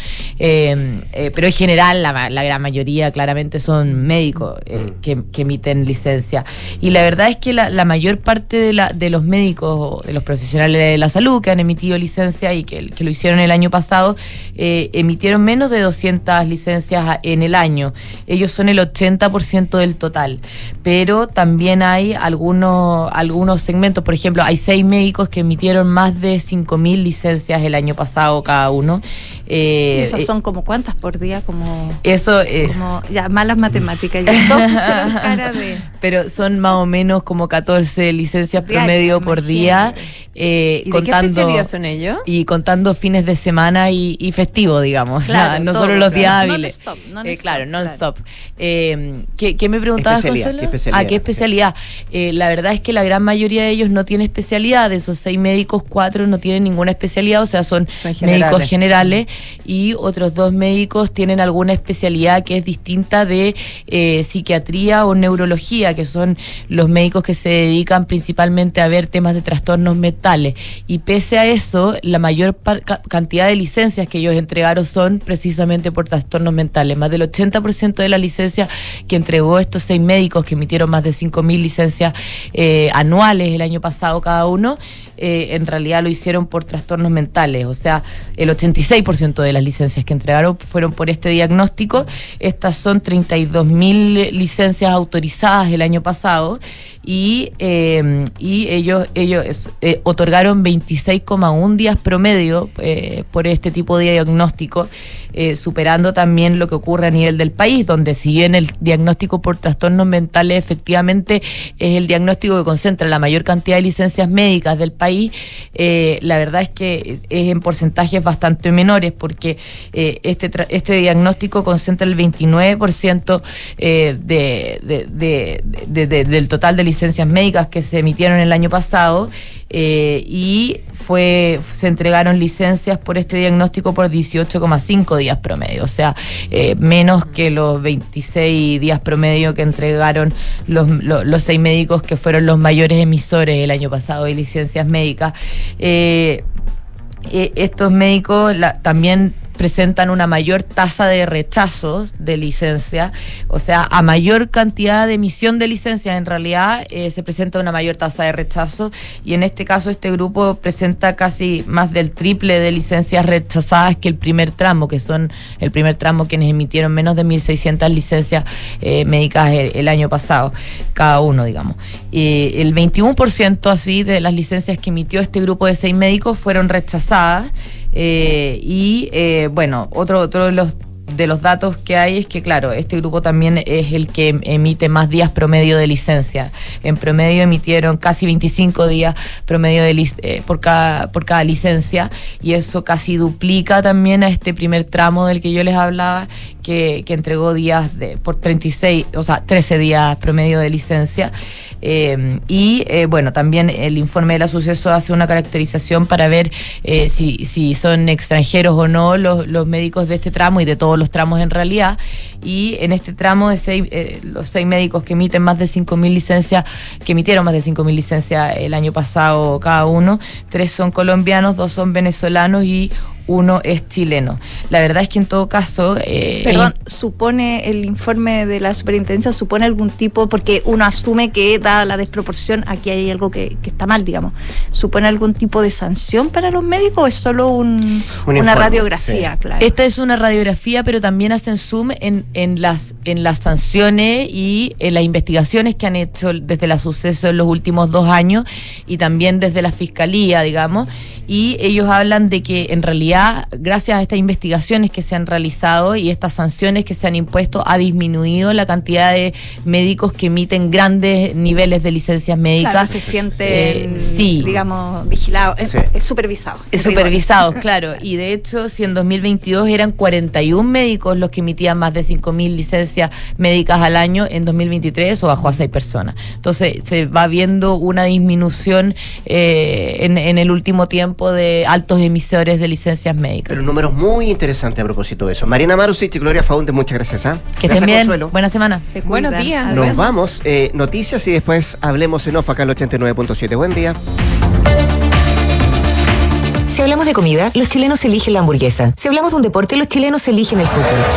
Eh, eh, pero en general la, la gran mayoría claramente son médicos eh, que, que emiten licencia. Y la verdad es que la, la mayor parte de, la, de los médicos, de los profesionales de la salud que han emitido licencia y que, que lo hicieron el año pasado, eh, emitieron menos de doscientas licencias en el año. Ellos son el ochenta por ciento del total, pero también hay algunos, algunos segmentos. Por ejemplo, hay seis médicos que emitieron más de cinco mil licencias el año pasado cada uno. Eh, ¿Y esas son como cuántas por día? Como, eso es... Como, ya, malas matemáticas. Ya, todos pusieron cara de... Pero son más o menos como catorce licencias promedio Diario, por día. Eh, ¿Y contando, de qué especialidad son ellos? Y contando fines de semana y, y festivo, digamos. Claro, o sea, no todo, solo los días claro. hábiles. Non-stop, non-stop, eh, claro, non-stop. Claro. Eh, ¿qué, ¿Qué me preguntabas, Consuelo? ¿Qué especialidad? ¿A qué especialidad? Eh, la verdad es que la gran mayoría de ellos no tiene especialidad. De esos seis médicos, cuatro no tienen ninguna especialidad, o sea, son, son generales. médicos generales, y otros dos médicos tienen alguna especialidad que es distinta de eh, psiquiatría o neurología, que son los médicos que se dedican principalmente a ver temas de trastornos mentales. Y pese a eso, la mayor par- cantidad de licencias que ellos entregaron son precisamente por trastornos mentales. Más del ochenta por ciento de las licencias que entregó estos seis médicos, que emitieron más de cinco mil licencias eh, anuales el año pasado cada uno, eh, en realidad lo hicieron por trastornos mentales. O sea, el ochenta y seis por ciento de las licencias que entregaron fueron por este diagnóstico. Estas son treinta y dos mil licencias autorizadas el año pasado, y, eh, y ellos, ellos eh, otorgaron veintiséis coma uno días promedio eh, por este tipo de diagnóstico, eh, superando también lo que ocurre a nivel del país, donde si bien el diagnóstico por trastornos mentales efectivamente es el diagnóstico que concentra la mayor cantidad de licencias médicas del país, eh, la verdad es que es en porcentajes bastante menores, porque eh, este, tra- este diagnóstico concentra el veintinueve por ciento eh, de, de, de, de, de, del total de licencias médicas que se emitieron el año pasado, eh, y fue se entregaron licencias por este diagnóstico por dieciocho coma cinco días promedio, o sea, eh, menos que los veintiséis días promedio que entregaron los, los, los seis médicos que fueron los mayores emisores el año pasado de licencias médicas. Eh, eh, estos médicos la, también presentan una mayor tasa de rechazos de licencia, o sea, a mayor cantidad de emisión de licencias, en realidad eh, se presenta una mayor tasa de rechazo, y en este caso este grupo presenta casi más del triple de licencias rechazadas que el primer tramo, que son el primer tramo quienes emitieron menos de mil seiscientas licencias eh, médicas el, el año pasado, cada uno, digamos. Eh, el veintiuno por ciento así de las licencias que emitió este grupo de seis médicos fueron rechazadas. Eh, y eh, bueno, otro, otro de los de los datos que hay es que, claro, este grupo también es el que emite más días promedio de licencia. En promedio emitieron casi veinticinco días promedio de lic- eh, por cada por cada licencia, y eso casi duplica también a este primer tramo del que yo les hablaba, que, que entregó días de por treinta y seis, o sea, trece días promedio de licencia. Eh, y eh, bueno, también el informe de la Suceso hace una caracterización para ver eh, si, si son extranjeros o no los, los médicos de este tramo y de todos los tramos en realidad. Y en este tramo de seis, eh, los seis médicos que emiten más de cinco mil licencias, que emitieron más de cinco mil licencias el año pasado cada uno, tres son colombianos, dos son venezolanos y uno es chileno. La verdad es que en todo caso... Eh, Perdón, supone el informe de la superintendencia, supone algún tipo, porque uno asume que dada la desproporción, aquí hay algo que, que está mal, digamos, ¿supone algún tipo de sanción para los médicos o es solo un, un una informe, radiografía? Sí. Claro. Esta es una radiografía, pero también hacen zoom en, en, las, en las sanciones y en las investigaciones que han hecho desde la suceso en los últimos dos años y también desde la fiscalía, digamos, y ellos hablan de que en realidad, gracias a estas investigaciones que se han realizado y estas sanciones que se han impuesto, ha disminuido la cantidad de médicos que emiten grandes niveles de licencias médicas. Claro, se sienten, eh, sí. digamos, vigilados, sí. es, supervisados. Es supervisados, claro. Y de hecho, si en dos mil veintidós eran cuarenta y un médicos los que emitían más de cinco mil licencias médicas al año, en dos mil veintitrés eso bajó a seis personas. Entonces, se va viendo una disminución eh, en, en el último tiempo de altos emisores de licencias médicas. Pero números muy interesantes a propósito de eso. Mariana Marusic y Gloria Faunde, muchas gracias. ¿eh? Que gracias, estén bien. Consuelo. Buena semana. Buenos días. Nos Adiós. vamos. Eh, noticias y después hablemos en off acá en el ochenta y nueve punto siete. Buen día. Si hablamos de comida, los chilenos eligen la hamburguesa. Si hablamos de un deporte, los chilenos eligen el fútbol.